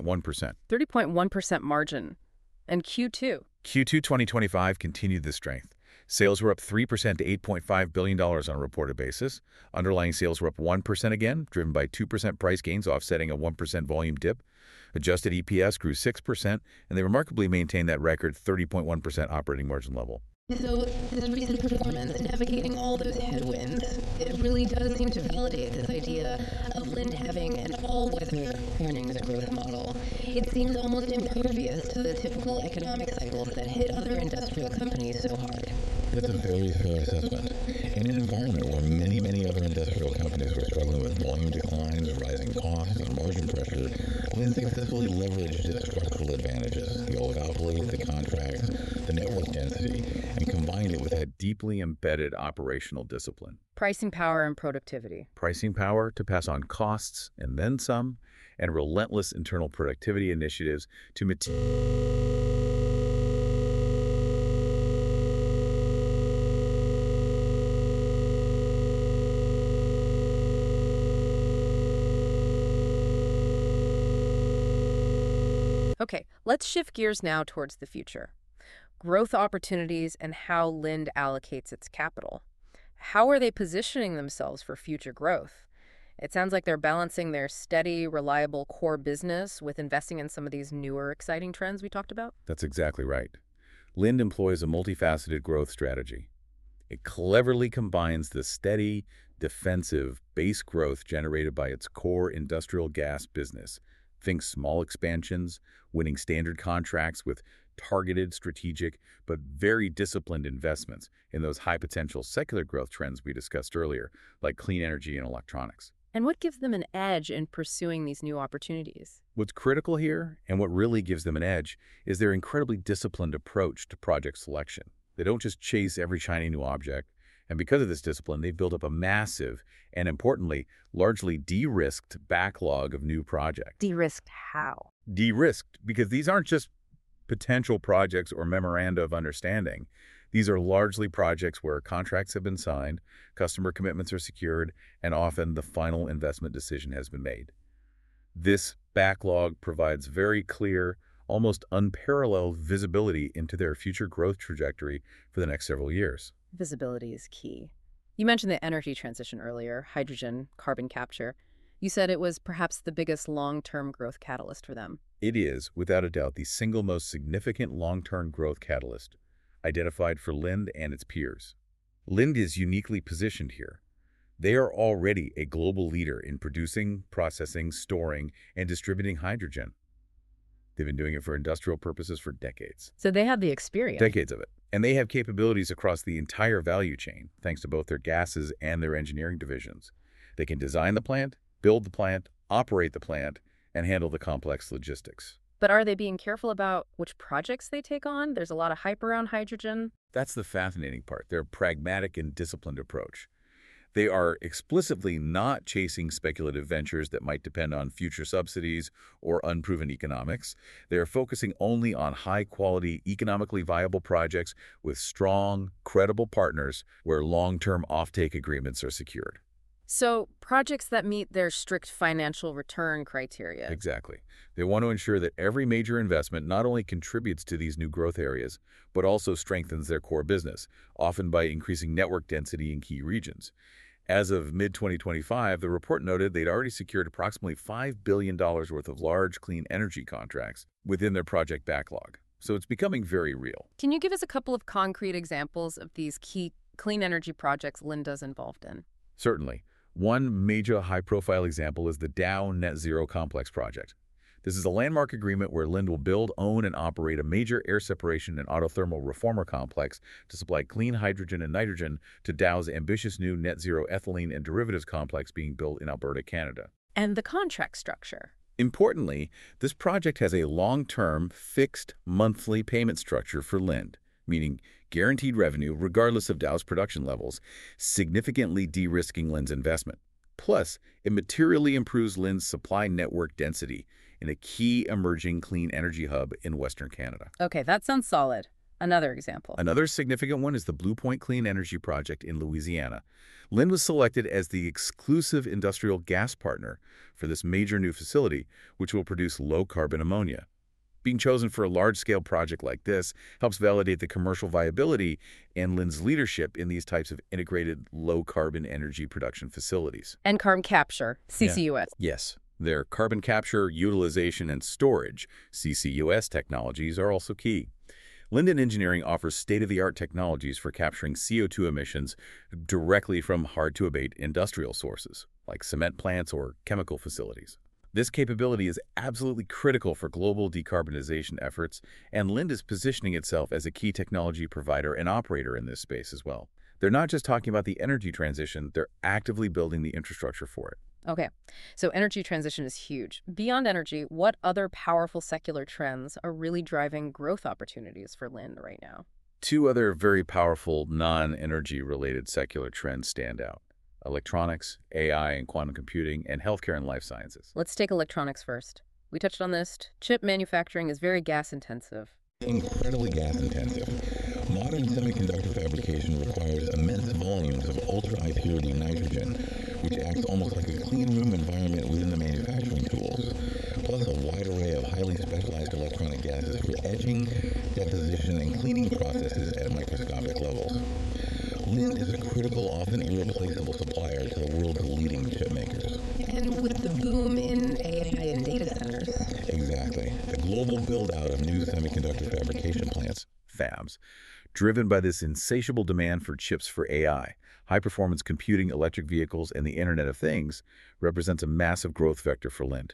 30.1% margin. And Q2? Q2 2025 continued this strength. Sales were up 3% to $8.5 billion on a reported basis. Underlying sales were up 1% again, driven by 2% price gains offsetting a 1% volume dip. Adjusted EPS grew 6%, and they remarkably maintained that record 30.1% operating margin level. So, this recent performance, navigating all those headwinds, it really does seem to validate this idea of Linde having an all-weather earnings growth model. It seems almost impervious to the typical economic cycles that hit other industrial companies so hard. That's a very fair assessment. In an environment where many other industrial companies were struggling with volume declines, rising costs, and margin pressure, Linde successfully leveraged its structural advantages, the oligopoly, the contracts, the network density, and combined it with that Deeply embedded operational discipline. Pricing power and productivity. Pricing power to pass on costs and then some, and relentless internal productivity initiatives to Okay, let's shift gears now towards the future. Growth opportunities and how Linde allocates its capital. How are they positioning themselves for future growth? It sounds like they're balancing their steady, reliable core business with investing in some of these newer, exciting trends we talked about. That's exactly right. Linde employs a multifaceted growth strategy. It cleverly combines the steady, defensive base growth generated by its core industrial gas business. Think small expansions, winning standard contracts with targeted, strategic, but very disciplined investments in those high-potential secular growth trends we discussed earlier, like clean energy and electronics. And what gives them an edge in pursuing these new opportunities? What's critical here, and what really gives them an edge, is their incredibly disciplined approach to project selection. They don't just chase every shiny new object, and because of this discipline, they've built up a massive and, importantly, largely de-risked backlog of new projects. De-risked how? De-risked because these aren't just potential projects or memoranda of understanding. These are largely projects where contracts have been signed, customer commitments are secured, and often the final investment decision has been made. This backlog provides very clear, almost unparalleled visibility into their future growth trajectory for the next several years. Visibility is key. You mentioned the energy transition earlier, hydrogen, carbon capture. You said it was perhaps the biggest long-term growth catalyst for them. It is, without a doubt, the single most significant long-term growth catalyst identified for Linde and its peers. Linde is uniquely positioned here. They are already a global leader in producing, processing, storing, and distributing hydrogen. They've been doing it for industrial purposes for decades. So they have the experience. Decades of it. And they have capabilities across the entire value chain, thanks to both their gases and their engineering divisions. They can design the plant, build the plant, operate the plant, and handle the complex logistics. But are they being careful about which projects they take on? There's a lot of hype around hydrogen. That's the fascinating part, their pragmatic and disciplined approach. They are explicitly not chasing speculative ventures that might depend on future subsidies or unproven economics. They are focusing only on high-quality, economically viable projects with strong, credible partners where long-term offtake agreements are secured. So projects that meet their strict financial return criteria. Exactly. They want to ensure that every major investment not only contributes to these new growth areas, but also strengthens their core business, often by increasing network density in key regions. As of mid-2025, the report noted they'd already secured approximately $5 billion worth of large clean energy contracts within their project backlog. So it's becoming very real. Can you give us a couple of concrete examples of these key clean energy projects Linde's involved in? Certainly. One major high-profile example is the Dow Net Zero Complex project. This is a landmark agreement where Linde will build, own, and operate a major air separation and autothermal reformer complex to supply clean hydrogen and nitrogen to Dow's ambitious new net zero ethylene and derivatives complex being built in Alberta, Canada. And the contract structure. Importantly, this project has a long-term, fixed monthly payment structure for Linde, meaning guaranteed revenue regardless of Dow's production levels, significantly de-risking Linde's investment. Plus, it materially improves Linde's supply network density in a key emerging clean energy hub in Western Canada. Okay, that sounds solid. Another example. Another significant one is the Blue Point Clean Energy Project in Louisiana. Linde was selected as the exclusive industrial gas partner for this major new facility, which will produce low-carbon ammonia. Being chosen for a large-scale project like this helps validate the commercial viability and Linde's leadership in these types of integrated low-carbon energy production facilities. And carbon capture, CCUS. Yes. Their carbon capture, utilization, and storage, CCUS technologies, are also key. Linde Engineering offers state-of-the-art technologies for capturing CO2 emissions directly from hard-to-abate industrial sources, like cement plants or chemical facilities. This capability is absolutely critical for global decarbonization efforts, and Linde is positioning itself as a key technology provider and operator in this space as well. They're not just talking about the energy transition, they're actively building the infrastructure for it. Okay, so energy transition is huge. Beyond energy, what other powerful secular trends are really driving growth opportunities for Linde right now? Two other very powerful non-energy related secular trends stand out: electronics, AI and quantum computing, and healthcare and life sciences. Let's take electronics first. We touched on this. Chip manufacturing is very gas intensive. Incredibly gas intensive. Modern semiconductor fabrication requires immense volumes of ultra-high purity nitrogen, which acts almost like a clean room environment within the manufacturing tools, plus a wide array of highly specialized electronic gases for etching, deposition, and cleaning processes at microscopic levels. Linde is a critical, often irreplaceable supplier to the world's leading chip makers. And with the boom in AI and data centers. Exactly. The global build-out of new semiconductor fabrication plants, Fabs, driven by this insatiable demand for chips for AI. High-performance computing, electric vehicles, and the Internet of Things represents a massive growth vector for Linde.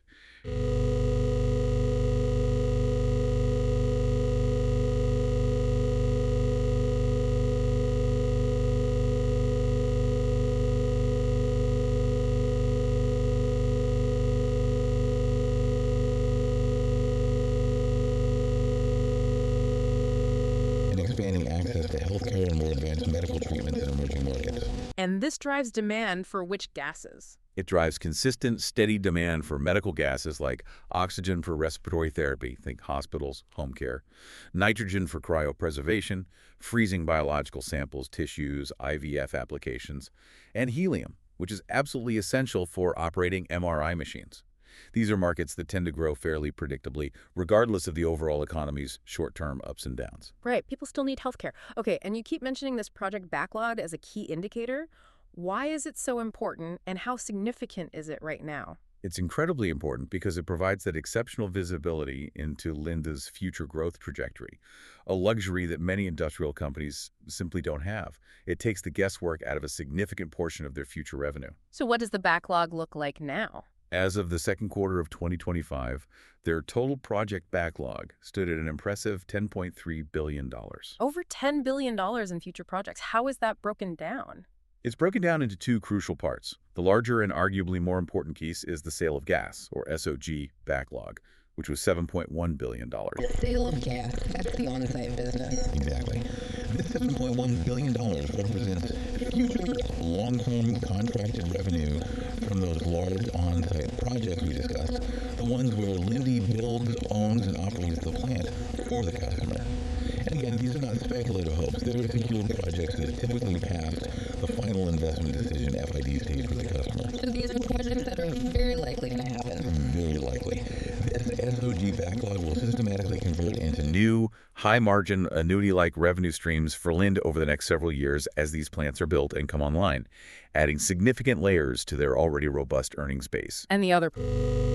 Expanding access to healthcare and more advanced medical treatments in emerging markets. And this drives demand for which gases? It drives consistent, steady demand for medical gases like oxygen for respiratory therapy, think hospitals, home care, nitrogen for cryopreservation, freezing biological samples, tissues, IVF applications, and helium, which is absolutely essential for operating MRI machines. These are markets that tend to grow fairly predictably, regardless of the overall economy's short-term ups and downs. Right. People still need healthcare. Okay, and you keep mentioning this project backlog as a key indicator. Why is it so important, and how significant is it right now? It's incredibly important because it provides that exceptional visibility into Linde's future growth trajectory, a luxury that many industrial companies simply don't have. It takes the guesswork out of a significant portion of their future revenue. So what does the backlog look like now? As of the second quarter of 2025, their total project backlog stood at an impressive $10.3 billion. Over $10 billion in future projects. How is that broken down? It's broken down into two crucial parts. The larger and arguably more important piece is the sale of gas, or SOG, backlog, which was $7.1 billion. The sale of gas, that's the on-site business. Exactly. This $7.1 billion represents future long-term contracted revenue from those large on-site projects we discussed, the ones where Linde builds, owns, and operates the plant for the customer. And again, these are not speculative hopes. They're secured projects that typically pass the final investment decision FID stage with the customer. So these are projects that are very likely to happen. Very likely. This SOG backlog will systematically convert into New, high-margin, annuity-like revenue streams for Linde over the next several years as these plants are built and come online, adding significant layers to their already robust earnings base. And the other...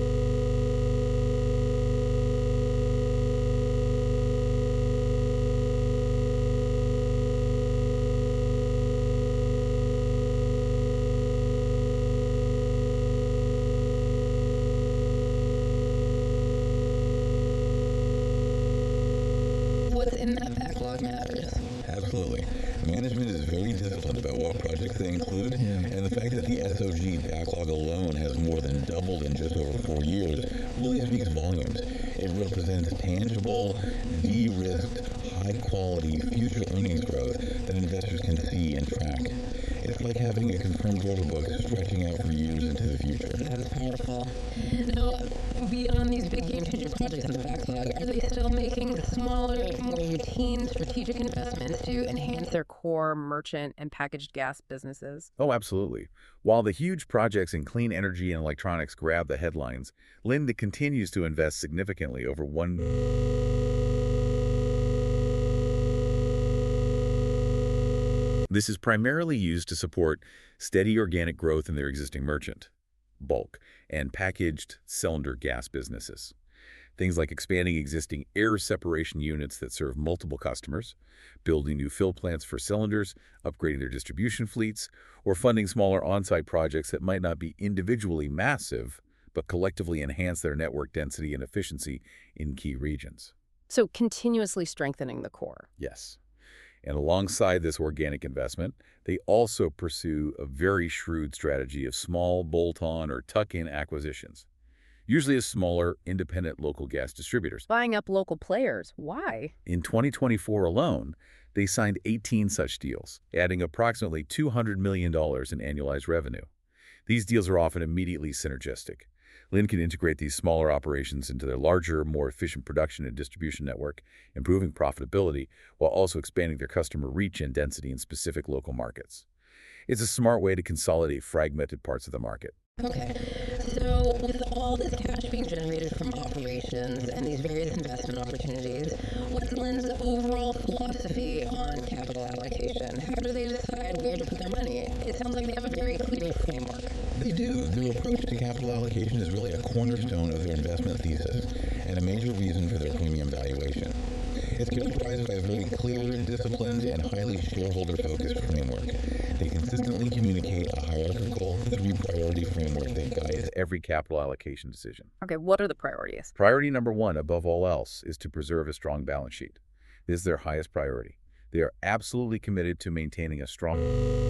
What's in that backlog matters. Absolutely. Management is very disciplined about what projects they include, and the fact that the SOG backlog alone has more than doubled in just over 4 years really speaks volumes. It represents tangible, de-risked, high-quality future earnings growth that investors can see and track. It's like having a confirmed order book stretching out for years into the future. That's powerful. Now, beyond these big game-changer projects in the backlog, are they still making smaller, more routine strategic investments to enhance their core merchant and packaged gas businesses? Oh, absolutely. While the huge projects in clean energy and electronics grab the headlines, Linde continues to invest significantly over This is primarily used to support steady organic growth in their existing merchant, bulk, and packaged cylinder gas businesses. Things like expanding existing air separation units that serve multiple customers, building new fill plants for cylinders, upgrading their distribution fleets, or funding smaller on-site projects that might not be individually massive, but collectively enhance their network density and efficiency in key regions. So continuously strengthening the core. Yes. And alongside this organic investment, they also pursue a very shrewd strategy of small bolt-on or tuck-in acquisitions, usually as smaller, independent local gas distributors. Buying up local players. Why? In 2024 alone, they signed 18 such deals, adding approximately $200 million in annualized revenue. These deals are often immediately synergistic. Linde can integrate these smaller operations into their larger, more efficient production and distribution network, improving profitability while also expanding their customer reach and density in specific local markets. It's a smart way to consolidate fragmented parts of the market. Okay, so with all this cash being generated from operations and these various investment opportunities, what's Linde's overall philosophy on capital allocation? How do they decide where to put their money? It sounds like they have a very clear framework. They do. Their approach to capital allocation is really a cornerstone of their investment thesis and a major reason for their premium valuation. It's characterized by a very a clear, disciplined, and highly shareholder-focused framework. They consistently communicate a hierarchical, three-priority framework that guides every capital allocation decision. Okay, what are the priorities? Priority number one, above all else, is to preserve a strong balance sheet. This is their highest priority. They are absolutely committed to maintaining a strong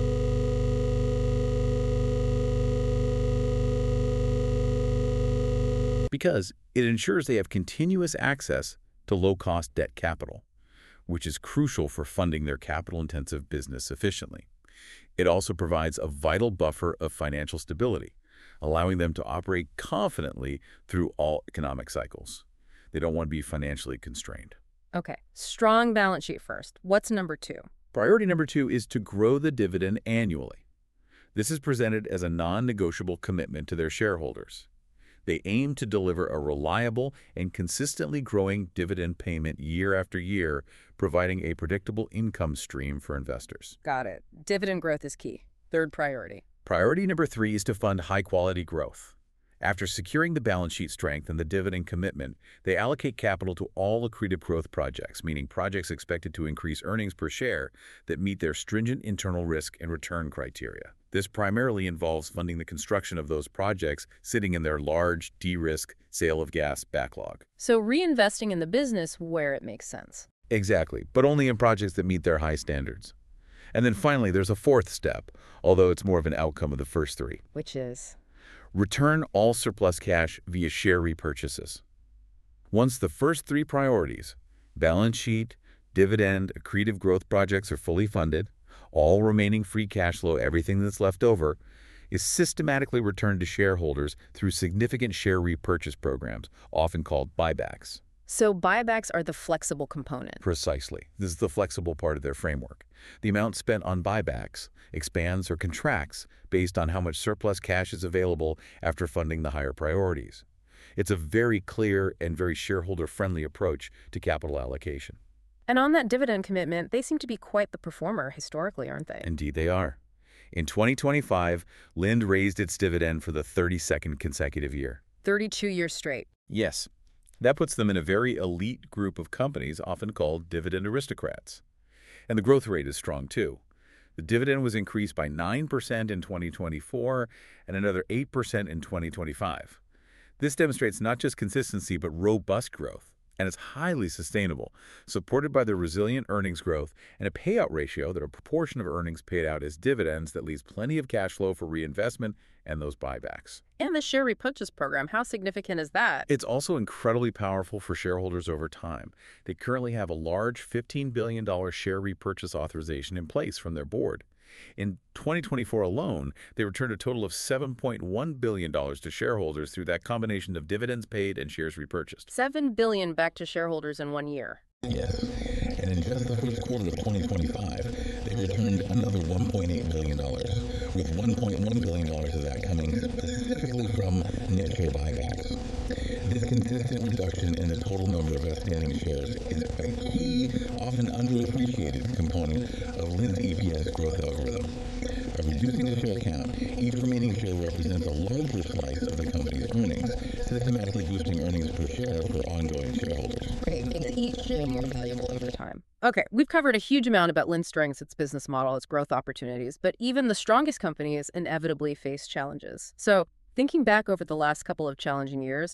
because it ensures they have continuous access to low-cost debt capital, which is crucial for funding their capital-intensive business efficiently. It also provides a vital buffer of financial stability, allowing them to operate confidently through all economic cycles. They don't want to be financially constrained. Okay, strong balance sheet first. What's number two? Priority number two is to grow the dividend annually. This is presented as a non-negotiable commitment to their shareholders. They aim to deliver a reliable and consistently growing dividend payment year after year, providing a predictable income stream for investors. Got it. Dividend growth is key. Third priority. Priority number three is to fund high-quality growth. After securing the balance sheet strength and the dividend commitment, they allocate capital to all accretive growth projects, meaning projects expected to increase earnings per share that meet their stringent internal risk and return criteria. This primarily involves funding the construction of those projects sitting in their large, de-risk sale of gas backlog. So reinvesting in the business where it makes sense. Exactly, but only in projects that meet their high standards. And then finally, there's a fourth step, although it's more of an outcome of the first three. Which is? Return all surplus cash via share repurchases. Once the first three priorities, balance sheet, dividend, accretive growth projects are fully funded, all remaining free cash flow, everything that's left over, is systematically returned to shareholders through significant share repurchase programs, often called buybacks. So buybacks are the flexible component. Precisely. This is the flexible part of their framework. The amount spent on buybacks expands or contracts based on how much surplus cash is available after funding the higher priorities. It's a very clear and very shareholder-friendly approach to capital allocation. And on that dividend commitment, they seem to be quite the performer historically, aren't they? Indeed they are. In 2025, Linde raised its dividend for the 32nd consecutive year. 32 years straight. Yes. That puts them in a very elite group of companies often called dividend aristocrats. And the growth rate is strong, too. The dividend was increased by 9% in 2024 and another 8% in 2025. This demonstrates not just consistency, but robust growth. And it's highly sustainable, supported by the resilient earnings growth and a payout ratio that a proportion of earnings paid out as dividends that leaves plenty of cash flow for reinvestment and those buybacks. And the share repurchase program, how significant is that? It's also incredibly powerful for shareholders over time. They currently have a large $15 billion share repurchase authorization in place from their board. In 2024 alone, they returned a total of $7.1 billion to shareholders through that combination of dividends paid and shares repurchased. $7 billion back to shareholders in 1 year. Yes, and in just the first quarter of 2025, they returned another $1.8 billion, with $1.1 billion of that coming specifically from net share buybacks. This consistent reduction in the total number of outstanding shares is a key, often underappreciated component of Linde's EPS growth algorithm. By reducing the share count, each remaining share represents a larger slice of the company's earnings, systematically boosting earnings per share for ongoing shareholders. Right, makes each share more valuable over time. Okay, we've covered a huge amount about Linde's strengths, its business model, its growth opportunities, but even the strongest companies inevitably face challenges. So, thinking back over the last couple of challenging years,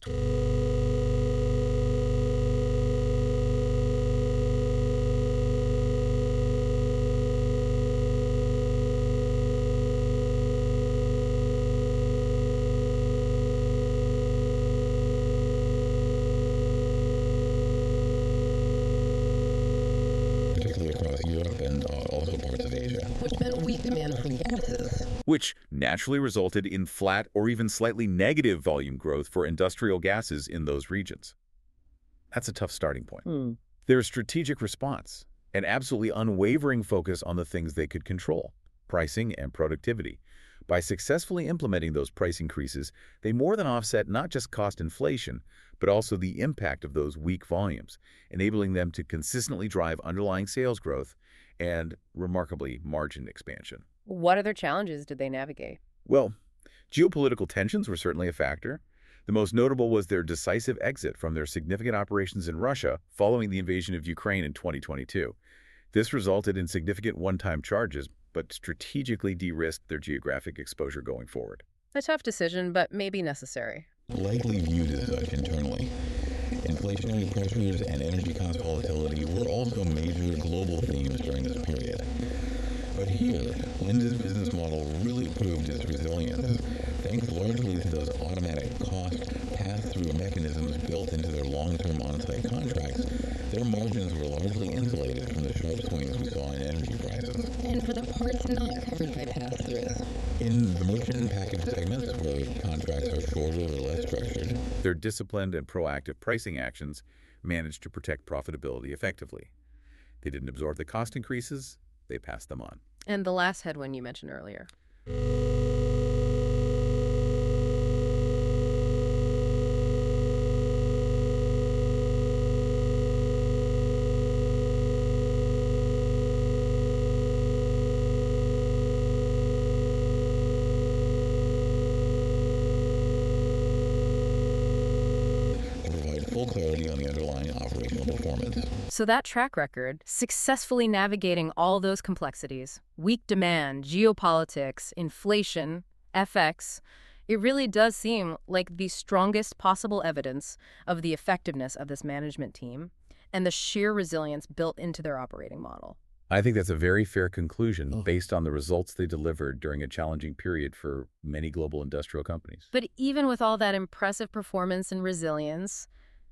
Europe and also parts of Asia, which meant weak demand for gases. Which naturally resulted in flat or even slightly negative volume growth for industrial gases in those regions. That's a tough starting point. Their strategic response, an absolutely unwavering focus on the things they could control, pricing and productivity. By successfully implementing those price increases, they more than offset not just cost inflation, but also the impact of those weak volumes, enabling them to consistently drive underlying sales growth and, remarkably, margin expansion. what other challenges did they navigate? Well, geopolitical tensions were certainly a factor. The most notable was their decisive exit from their significant operations in Russia following the invasion of Ukraine in 2022. This resulted in significant one-time charges, but strategically de-risked their geographic exposure going forward. A tough decision, but maybe necessary. Likely viewed as such internally. Inflationary pressures and energy cost volatility were also major global themes during this period. But here, Linde's business model really proved its resilience, thanks largely to those automatic cost pass-through mechanisms built into their long-term on-site contracts. Their margins were largely insulated from the sharp swings we saw in energy prices. And for the parts not covered by pass-throughs. In the merchant and package segments, where contracts are shorter or less structured, Their disciplined and proactive pricing actions managed to protect profitability effectively. They didn't absorb the cost increases, they passed them on. And the last headwind you mentioned earlier. clarity on the underlying operational performance. So that track record, successfully navigating all those complexities, weak demand, geopolitics, inflation, FX, it really does seem like the strongest possible evidence of the effectiveness of this management team and the sheer resilience built into their operating model. I think that's a very fair conclusion based on the results they delivered during a challenging period for many global industrial companies. But even with all that impressive performance and resilience,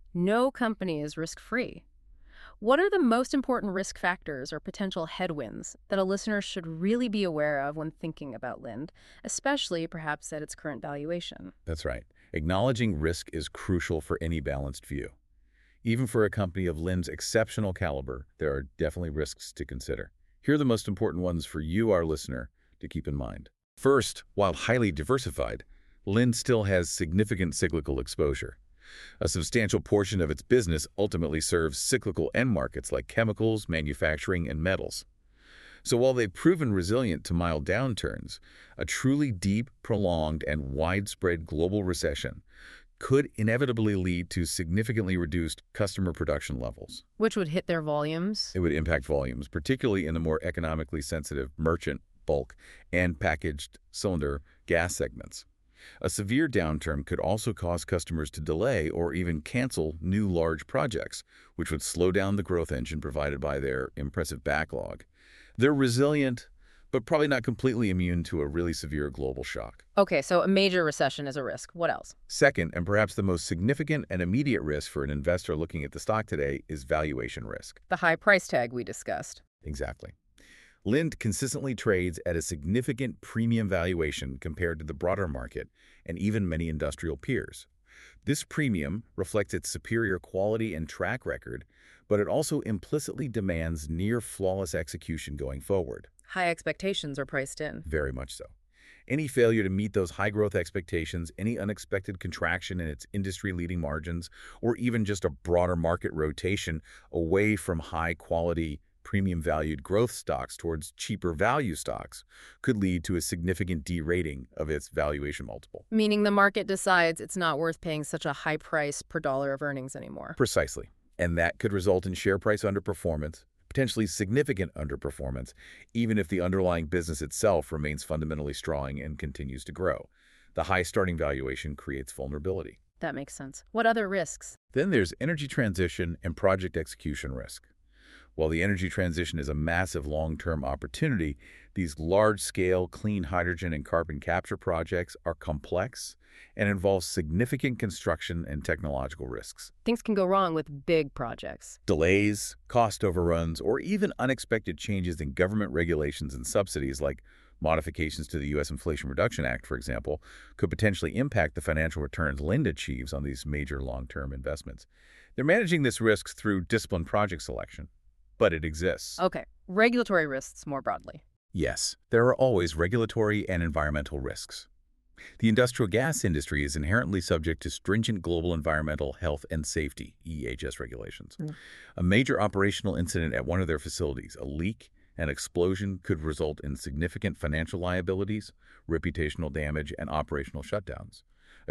no company is risk-free. What are the most important risk factors or potential headwinds that a listener should really be aware of when thinking about Linde, especially perhaps at its current valuation? That's right. Acknowledging risk is crucial for any balanced view. Even for a company of Linde's exceptional caliber, there are definitely risks to consider. Here are the most important ones for you, our listener, to keep in mind. First, while highly diversified, Linde still has significant cyclical exposure. A substantial portion of its business ultimately serves cyclical end markets like chemicals, manufacturing, and metals. So while they've proven resilient to mild downturns, a truly deep, prolonged, and widespread global recession could inevitably lead to significantly reduced customer production levels. Which would hit their volumes? It would impact volumes, particularly in the more economically sensitive merchant, bulk, and packaged cylinder gas segments. A severe downturn could also cause customers to delay or even cancel new large projects, which would slow down the growth engine provided by their impressive backlog. They're resilient, but probably not completely immune to a really severe global shock. Okay, so a major recession is a risk. What else? Second, and perhaps the most significant and immediate risk for an investor looking at the stock today, is valuation risk. The high price tag we discussed. Exactly. Linde consistently trades at a significant premium valuation compared to the broader market and even many industrial peers. This premium reflects its superior quality and track record, but it also implicitly demands near-flawless execution going forward. High expectations are priced in. Very much so. Any failure to meet those high-growth expectations, any unexpected contraction in its industry-leading margins, or even just a broader market rotation away from high-quality, premium-valued growth stocks towards cheaper value stocks could lead to a significant derating of its valuation multiple. Meaning the market decides it's not worth paying such a high price per dollar of earnings anymore. Precisely. And that could result in share price underperformance, potentially significant underperformance, even if the underlying business itself remains fundamentally strong and continues to grow. The high starting valuation creates vulnerability. That makes sense. What other risks? Then there's energy transition and project execution risk. While the energy transition is a massive long-term opportunity, these large-scale clean hydrogen and carbon capture projects are complex and involve significant construction and technological risks. Things can go wrong with big projects. Delays, cost overruns, or even unexpected changes in government regulations and subsidies like modifications to the U.S. Inflation Reduction Act, for example, could potentially impact the financial returns Linde achieves on these major long-term investments. They're managing this risk through disciplined project selection. But it exists. Okay, regulatory risks more broadly. Yes, there are always regulatory and environmental risks. The industrial gas industry is inherently subject to stringent global environmental health and safety (EHS) regulations. A major operational incident at one of their facilities, a leak, an explosion, could result in significant financial liabilities, reputational damage, and operational shutdowns.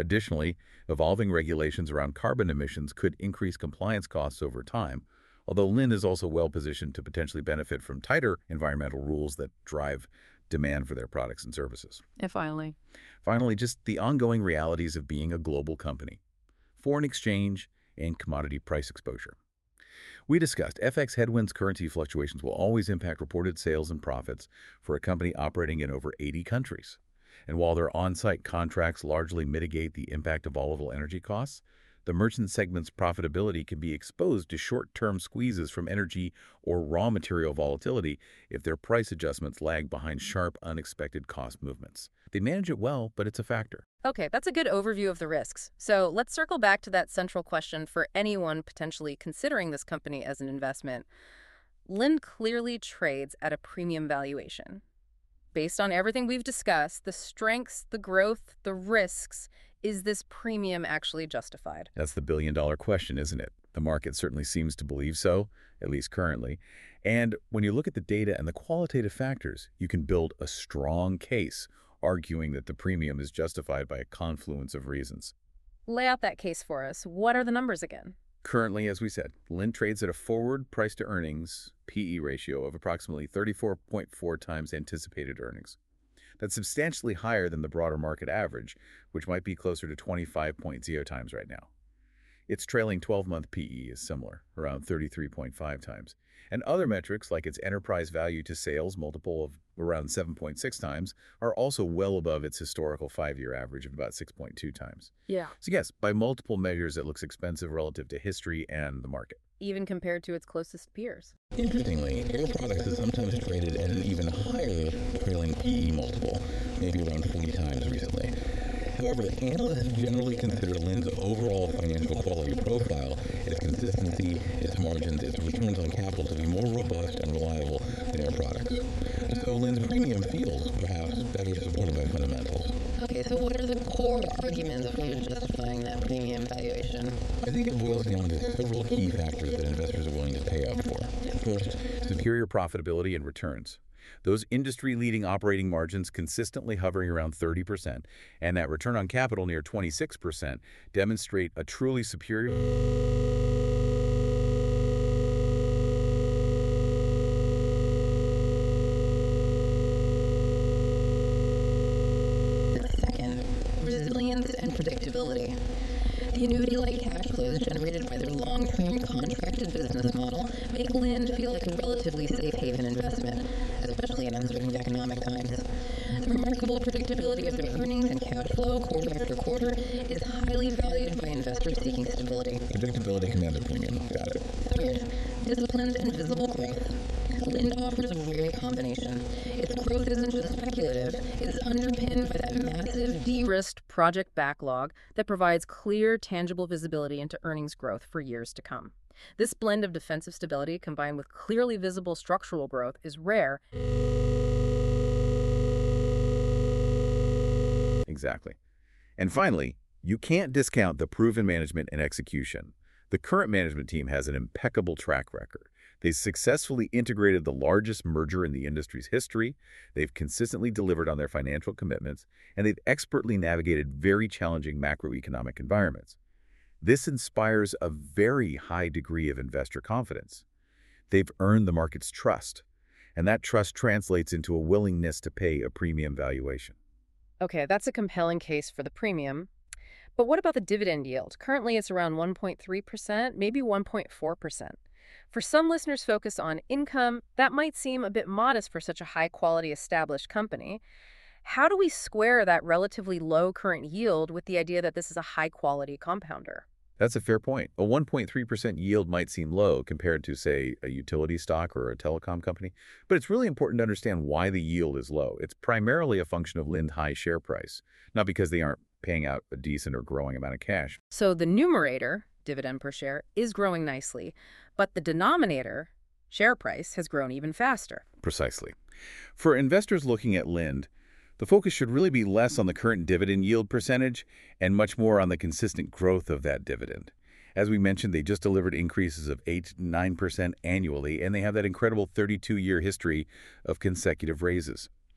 Additionally, evolving regulations around carbon emissions could increase compliance costs over time, although Linde is also well-positioned to potentially benefit from tighter environmental rules that drive demand for their products and services. If only. Finally, just the ongoing realities of being a global company. Foreign exchange and commodity price exposure. We discussed FX headwinds, currency fluctuations will always impact reported sales and profits for a company operating in over 80 countries. And while their on-site contracts largely mitigate the impact of volatile energy costs, the merchant segment's profitability can be exposed to short-term squeezes from energy or raw material volatility if their price adjustments lag behind sharp, unexpected cost movements. They manage it well, but it's a factor. Okay, that's a good overview of the risks. So let's circle back to that central question for anyone potentially considering this company as an investment. Linde clearly trades at a premium valuation. Based on everything we've discussed, the strengths, the growth, the risks, is this premium actually justified? That's the billion-dollar question, isn't it? The market certainly seems to believe so, at least currently. And when you look at the data and the qualitative factors, you can build a strong case arguing that the premium is justified by a confluence of reasons. Lay out that case for us. What are the numbers again? Currently, as we said, Linde trades at a forward price-to-earnings PE ratio of approximately 34.4 times anticipated earnings. That's substantially higher than the broader market average, which might be closer to 25.0 times right now. Its trailing 12-month PE is similar, around 33.5 times. And other metrics, like its enterprise value to sales multiple of around 7.6 times, are also well above its historical 5-year average of about 6.2 times. Yeah. So yes, by multiple measures, it looks expensive relative to history and the market. Even compared to its closest peers. Interestingly, Air Products is sometimes traded at an even higher trailing PE multiple, maybe around 40 times recently. However, analysts generally consider Linde's overall financial quality profile, its consistency, its margins, its returns on capital to be more robust and reliable than Air Products. So Linde's premium feels perhaps better supported by fundamentals. Okay, so what are the core arguments for justifying that premium valuation? I think it boils down to several key factors that investors are willing to pay up for. First, superior profitability and returns. Those industry-leading operating margins consistently hovering around 30% and that return on capital near 26% demonstrate a truly superior. Second, resilience and predictability. The annuity-like cash flows generated by their long-term contracted business model make Linde feel like a relatively safe haven investment, especially in uncertain economic times. The remarkable predictability of their earnings and cash flow quarter after quarter is highly valued by investors seeking stability. predictability commands a premium. Got it. Third, disciplined and visible growth. Linde offers a rare combination. Its growth isn't just speculative, it's underpinned by that massive De-risked project backlog that provides clear, tangible visibility into earnings growth for years to come. This blend of defensive stability combined with clearly visible structural growth is rare. Exactly. And finally, you can't discount the proven management and execution. The current management team has an impeccable track record. They successfully integrated the largest merger in the industry's history, they've consistently delivered on their financial commitments, and they've expertly navigated very challenging macroeconomic environments. This inspires a very high degree of investor confidence. They've earned the market's trust, and that trust translates into a willingness to pay a premium valuation. Okay, that's a compelling case for the premium. But what about the dividend yield? Currently, it's around 1.3%, maybe 1.4%. For some listeners focused on income, that might seem a bit modest for such a high-quality established company. How do we square that relatively low current yield with the idea that this is a high-quality compounder? That's a fair point. A 1.3% yield might seem low compared to, say, a utility stock or a telecom company, but it's really important to understand why the yield is low. It's primarily a function of Linde's high share price, not because they aren't paying out a decent or growing amount of cash. So the numerator, dividend per share, is growing nicely, but the denominator, share price, has grown even faster. Precisely. For investors looking at Linde, the focus should really be less on the current dividend yield percentage and much more on the consistent growth of that dividend. As we mentioned, they just delivered increases of 8 to 9% annually, and they have that incredible 32-year history of consecutive raises.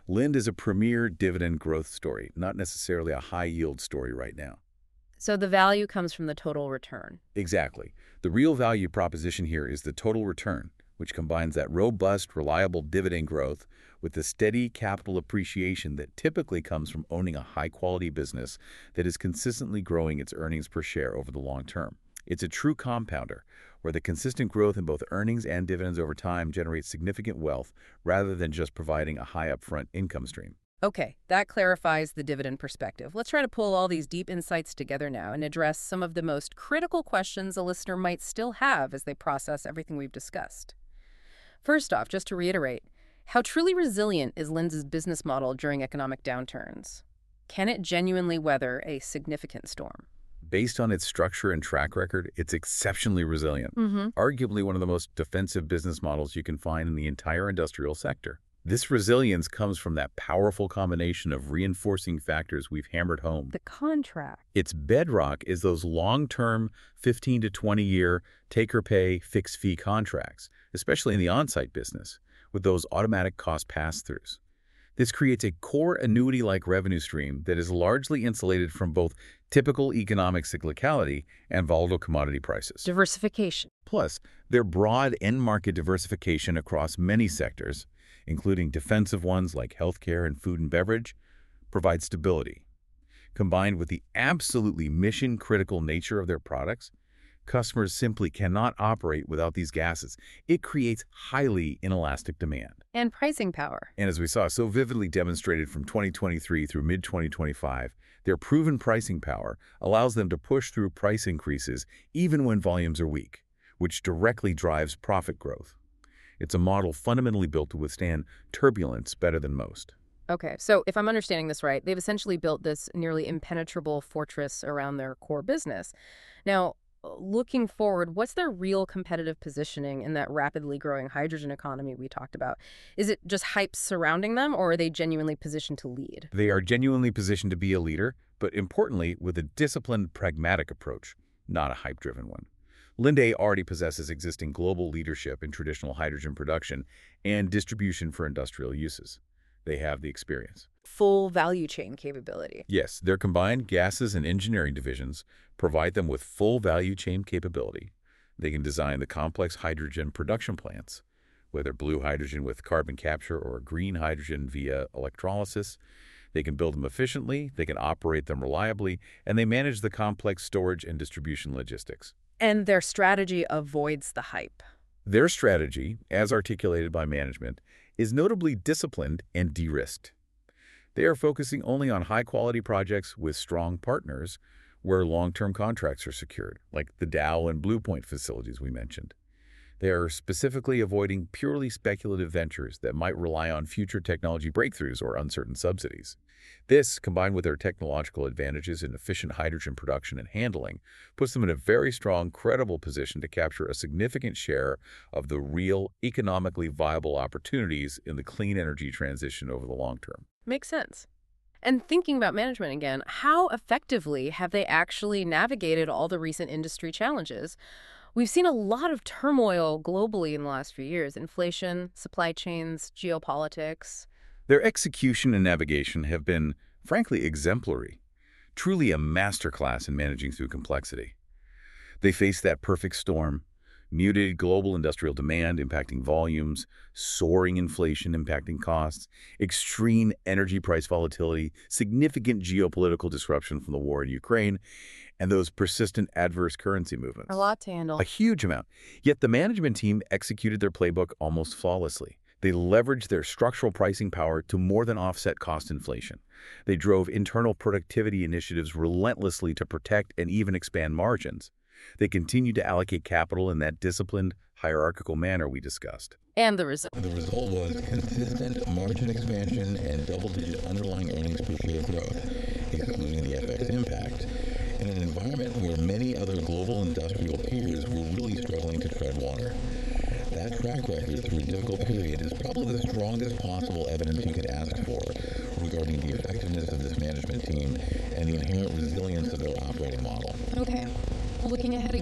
Lind is a premier dividend growth story, not necessarily a high-yield story right now. So the value comes from the total return. Exactly. The real value proposition here is the total return, which combines that robust, reliable dividend growth with the steady capital appreciation that typically comes from owning a high-quality business that is consistently growing its earnings per share over the long term. It's a true compounder, where the consistent growth in both earnings and dividends over time generates significant wealth rather than just providing a high upfront income stream. Okay, that clarifies the dividend perspective. Let's try to pull all these deep insights together now and address some of the most critical questions a listener might still have as they process everything we've discussed. First off, just to reiterate, how truly resilient is Lind's business model during economic downturns? Can it genuinely weather a significant storm? Based on its structure and track record, it's exceptionally resilient, arguably one of the most defensive business models you can find in the entire industrial sector. This resilience comes from that powerful combination of reinforcing factors we've hammered home. The contract. Its bedrock is those long-term 15 to 20-year take-or-pay fixed-fee contracts, especially in the on-site business, with those automatic cost pass-throughs. This creates a core annuity-like revenue stream that is largely insulated from both typical economic cyclicality and volatile commodity prices. Diversification. Plus, their broad end-market diversification across many sectors, including defensive ones like healthcare and food and beverage, provides stability. Combined with the absolutely mission-critical nature of their products, customers simply cannot operate without these gases. It creates highly inelastic demand. And pricing power. And as we saw so vividly demonstrated from 2023 through mid-2025, their proven pricing power allows them to push through price increases even when volumes are weak, which directly drives profit growth. It's a model fundamentally built to withstand turbulence better than most. Okay, so if I'm understanding this right, they've essentially built this nearly impenetrable fortress around their core business. Now, looking forward, what's their real competitive positioning in that rapidly growing hydrogen economy we talked about? Is it just hype surrounding them, or are they genuinely positioned to lead? They are genuinely positioned to be a leader, but importantly, with a disciplined, pragmatic approach, not a hype-driven one. Linde already possesses existing global leadership in traditional hydrogen production and distribution for industrial uses. They have the experience. Full value chain capability. Yes, their combined gases and engineering divisions provide them with full value chain capability. They can design the complex hydrogen production plants, whether blue hydrogen with carbon capture or green hydrogen via electrolysis. They can build them efficiently, they can operate them reliably, and they manage the complex storage and distribution logistics. And their strategy avoids the hype. Their strategy, as articulated by management, is notably disciplined and de-risked. They are focusing only on high-quality projects with strong partners where long-term contracts are secured, like the Dow and Blue Point facilities we mentioned. They are specifically avoiding purely speculative ventures that might rely on future technology breakthroughs or uncertain subsidies. This, combined with their technological advantages in efficient hydrogen production and handling, puts them in a very strong, credible position to capture a significant share of the real, economically viable opportunities in the clean energy transition over the long term. Makes sense. And thinking about management again, how effectively have they actually navigated all the recent industry challenges? We've seen a lot of turmoil globally in the last few years: inflation, supply chains, geopolitics. Their execution and navigation have been, frankly, exemplary, truly a masterclass in managing through complexity. They faced that perfect storm: muted global industrial demand impacting volumes, soaring inflation impacting costs, extreme energy price volatility, significant geopolitical disruption from the war in Ukraine, and those persistent adverse currency movements. A lot to handle. A huge amount. Yet the management team executed their playbook almost flawlessly. They leveraged their structural pricing power to more than offset cost inflation. They drove internal productivity initiatives relentlessly to protect and even expand margins. They continued to allocate capital in that disciplined, hierarchical manner we discussed. And the result? The result was consistent margin expansion and double-digit underlying earnings per share growth, excluding the FX impact, in an environment where many other global industrial peers were really struggling to tread water. That track record through a difficult period is probably the strongest possible evidence you could ask for regarding the effectiveness of this management team and the inherent resilience of their operating model. Okay. Looking ahead again.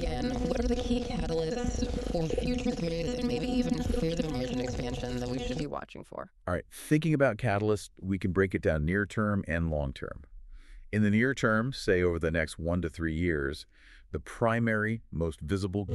again, what are the key catalysts for future growth and maybe even further margin expansion that we should be watching for? All right, thinking about catalysts, we can break it down near term and long term. In the near term, say over the next 1 to 3 years, the primary, most visible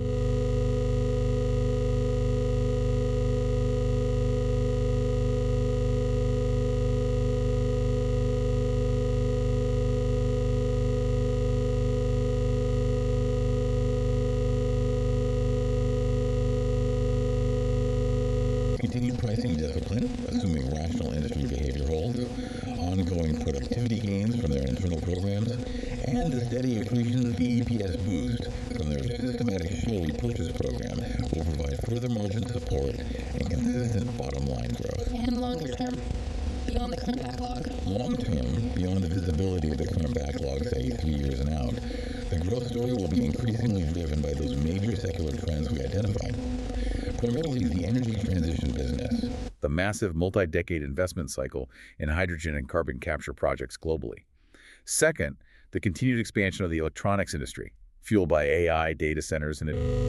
continued pricing discipline, assuming rational industry behavior holds, ongoing productivity gains from their internal programs, and the steady accretion of the EPS boost from their systematic share repurchase program will provide further margin support and consistent bottom line growth. And longer term, beyond the current backlog. Long term, beyond the visibility of the current backlog, say 3 years and out, the growth story will be increasingly driven by those major secular trends we identified. Primarily the energy transition business, the massive multi-decade investment cycle in hydrogen and carbon capture projects globally. Second, the continued expansion of the electronics industry, fueled by AI, data centers, and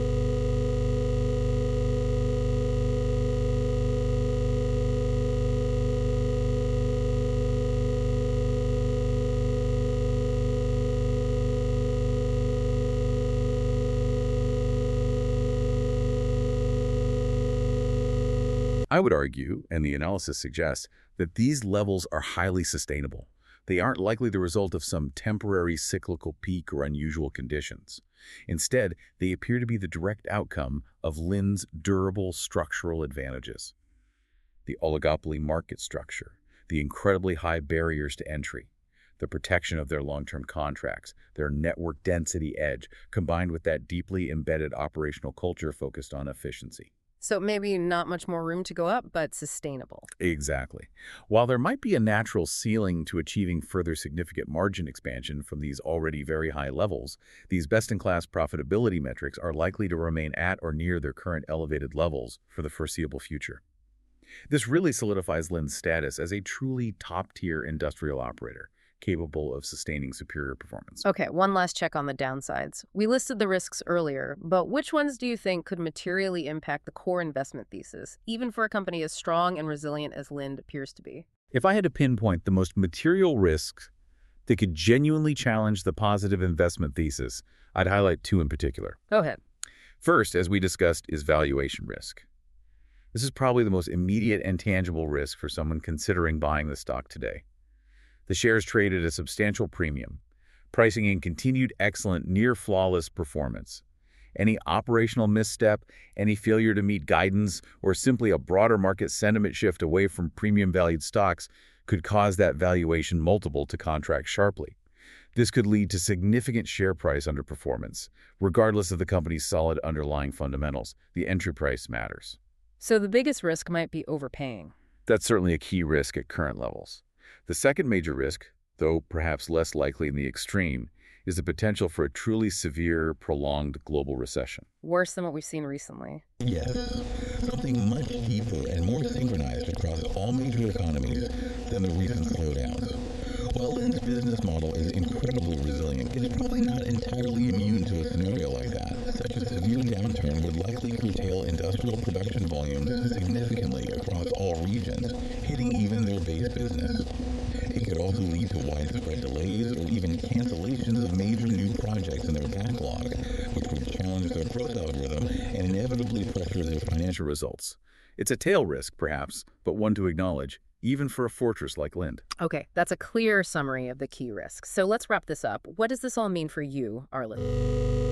I would argue, and the analysis suggests, that these levels are highly sustainable. They aren't likely the result of some temporary cyclical peak or unusual conditions. Instead, they appear to be the direct outcome of Linde's durable structural advantages. The oligopoly market structure, the incredibly high barriers to entry, the protection of their long-term contracts, their network density edge, combined with that deeply embedded operational culture focused on efficiency. So maybe not much more room to go up, but sustainable. Exactly. While there might be a natural ceiling to achieving further significant margin expansion from these already very high levels, these best-in-class profitability metrics are likely to remain at or near their current elevated levels for the foreseeable future. This really solidifies Linde's status as a truly top-tier industrial operator, capable of sustaining superior performance. Okay, one last check on the downsides. We listed the risks earlier, but which ones do you think could materially impact the core investment thesis, even for a company as strong and resilient as Linde appears to be? If I had to pinpoint the most material risks that could genuinely challenge the positive investment thesis, I'd highlight 2 in particular. Go ahead. First, as we discussed, is valuation risk. This is probably the most immediate and tangible risk for someone considering buying the stock today. The shares trade at a substantial premium, pricing in continued excellent, near-flawless performance. Any operational misstep, any failure to meet guidance, or simply a broader market sentiment shift away from premium-valued stocks could cause that valuation multiple to contract sharply. This could lead to significant share price underperformance. Regardless of the company's solid underlying fundamentals, the entry price matters. So the biggest risk might be overpaying. That's certainly a key risk at current levels. The second major risk, though perhaps less likely in the extreme, is the potential for a truly severe, prolonged global recession. Worse than what we've seen recently. yes, something much deeper and more synchronized across all major economies than the recent slowdowns. While Linde's business model is incredibly resilient, it is probably not entirely immune to a scenario like that. Such a severe downturn would likely curtail industrial production volumes significantly across all regions, hitting even their base business. It could also lead to widespread delays or even cancellations of major new projects in their backlog, which would challenge their growth algorithm and inevitably pressure their financial Results. It's a tail risk, perhaps, but one to acknowledge, even for a fortress like Linde. Okay, that's a clear summary of the key risks. So let's wrap this up. What does this all mean for you, our listeners?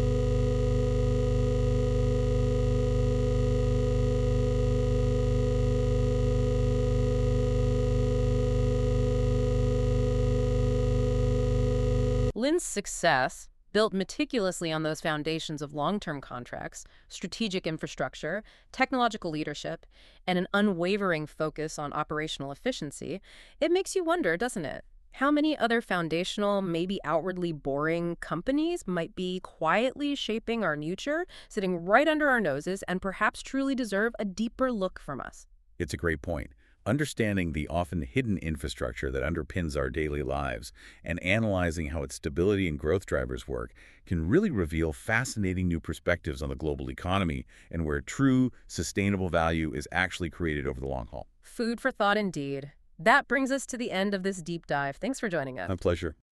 Linde's success, built meticulously on those foundations of long-term contracts, strategic infrastructure, technological leadership, and an unwavering focus on operational efficiency, it makes you wonder, doesn't it? How many other foundational, maybe outwardly boring companies might be quietly shaping our future, sitting right under our noses, and perhaps truly deserve a deeper look from us? It's a great point. Understanding the often hidden infrastructure that underpins our daily lives and analyzing how its stability and growth drivers work can really reveal fascinating new perspectives on the global economy and where true, sustainable value is actually created over the long haul. Food for thought indeed. That brings us to the end of this deep dive. Thanks for joining us. My pleasure.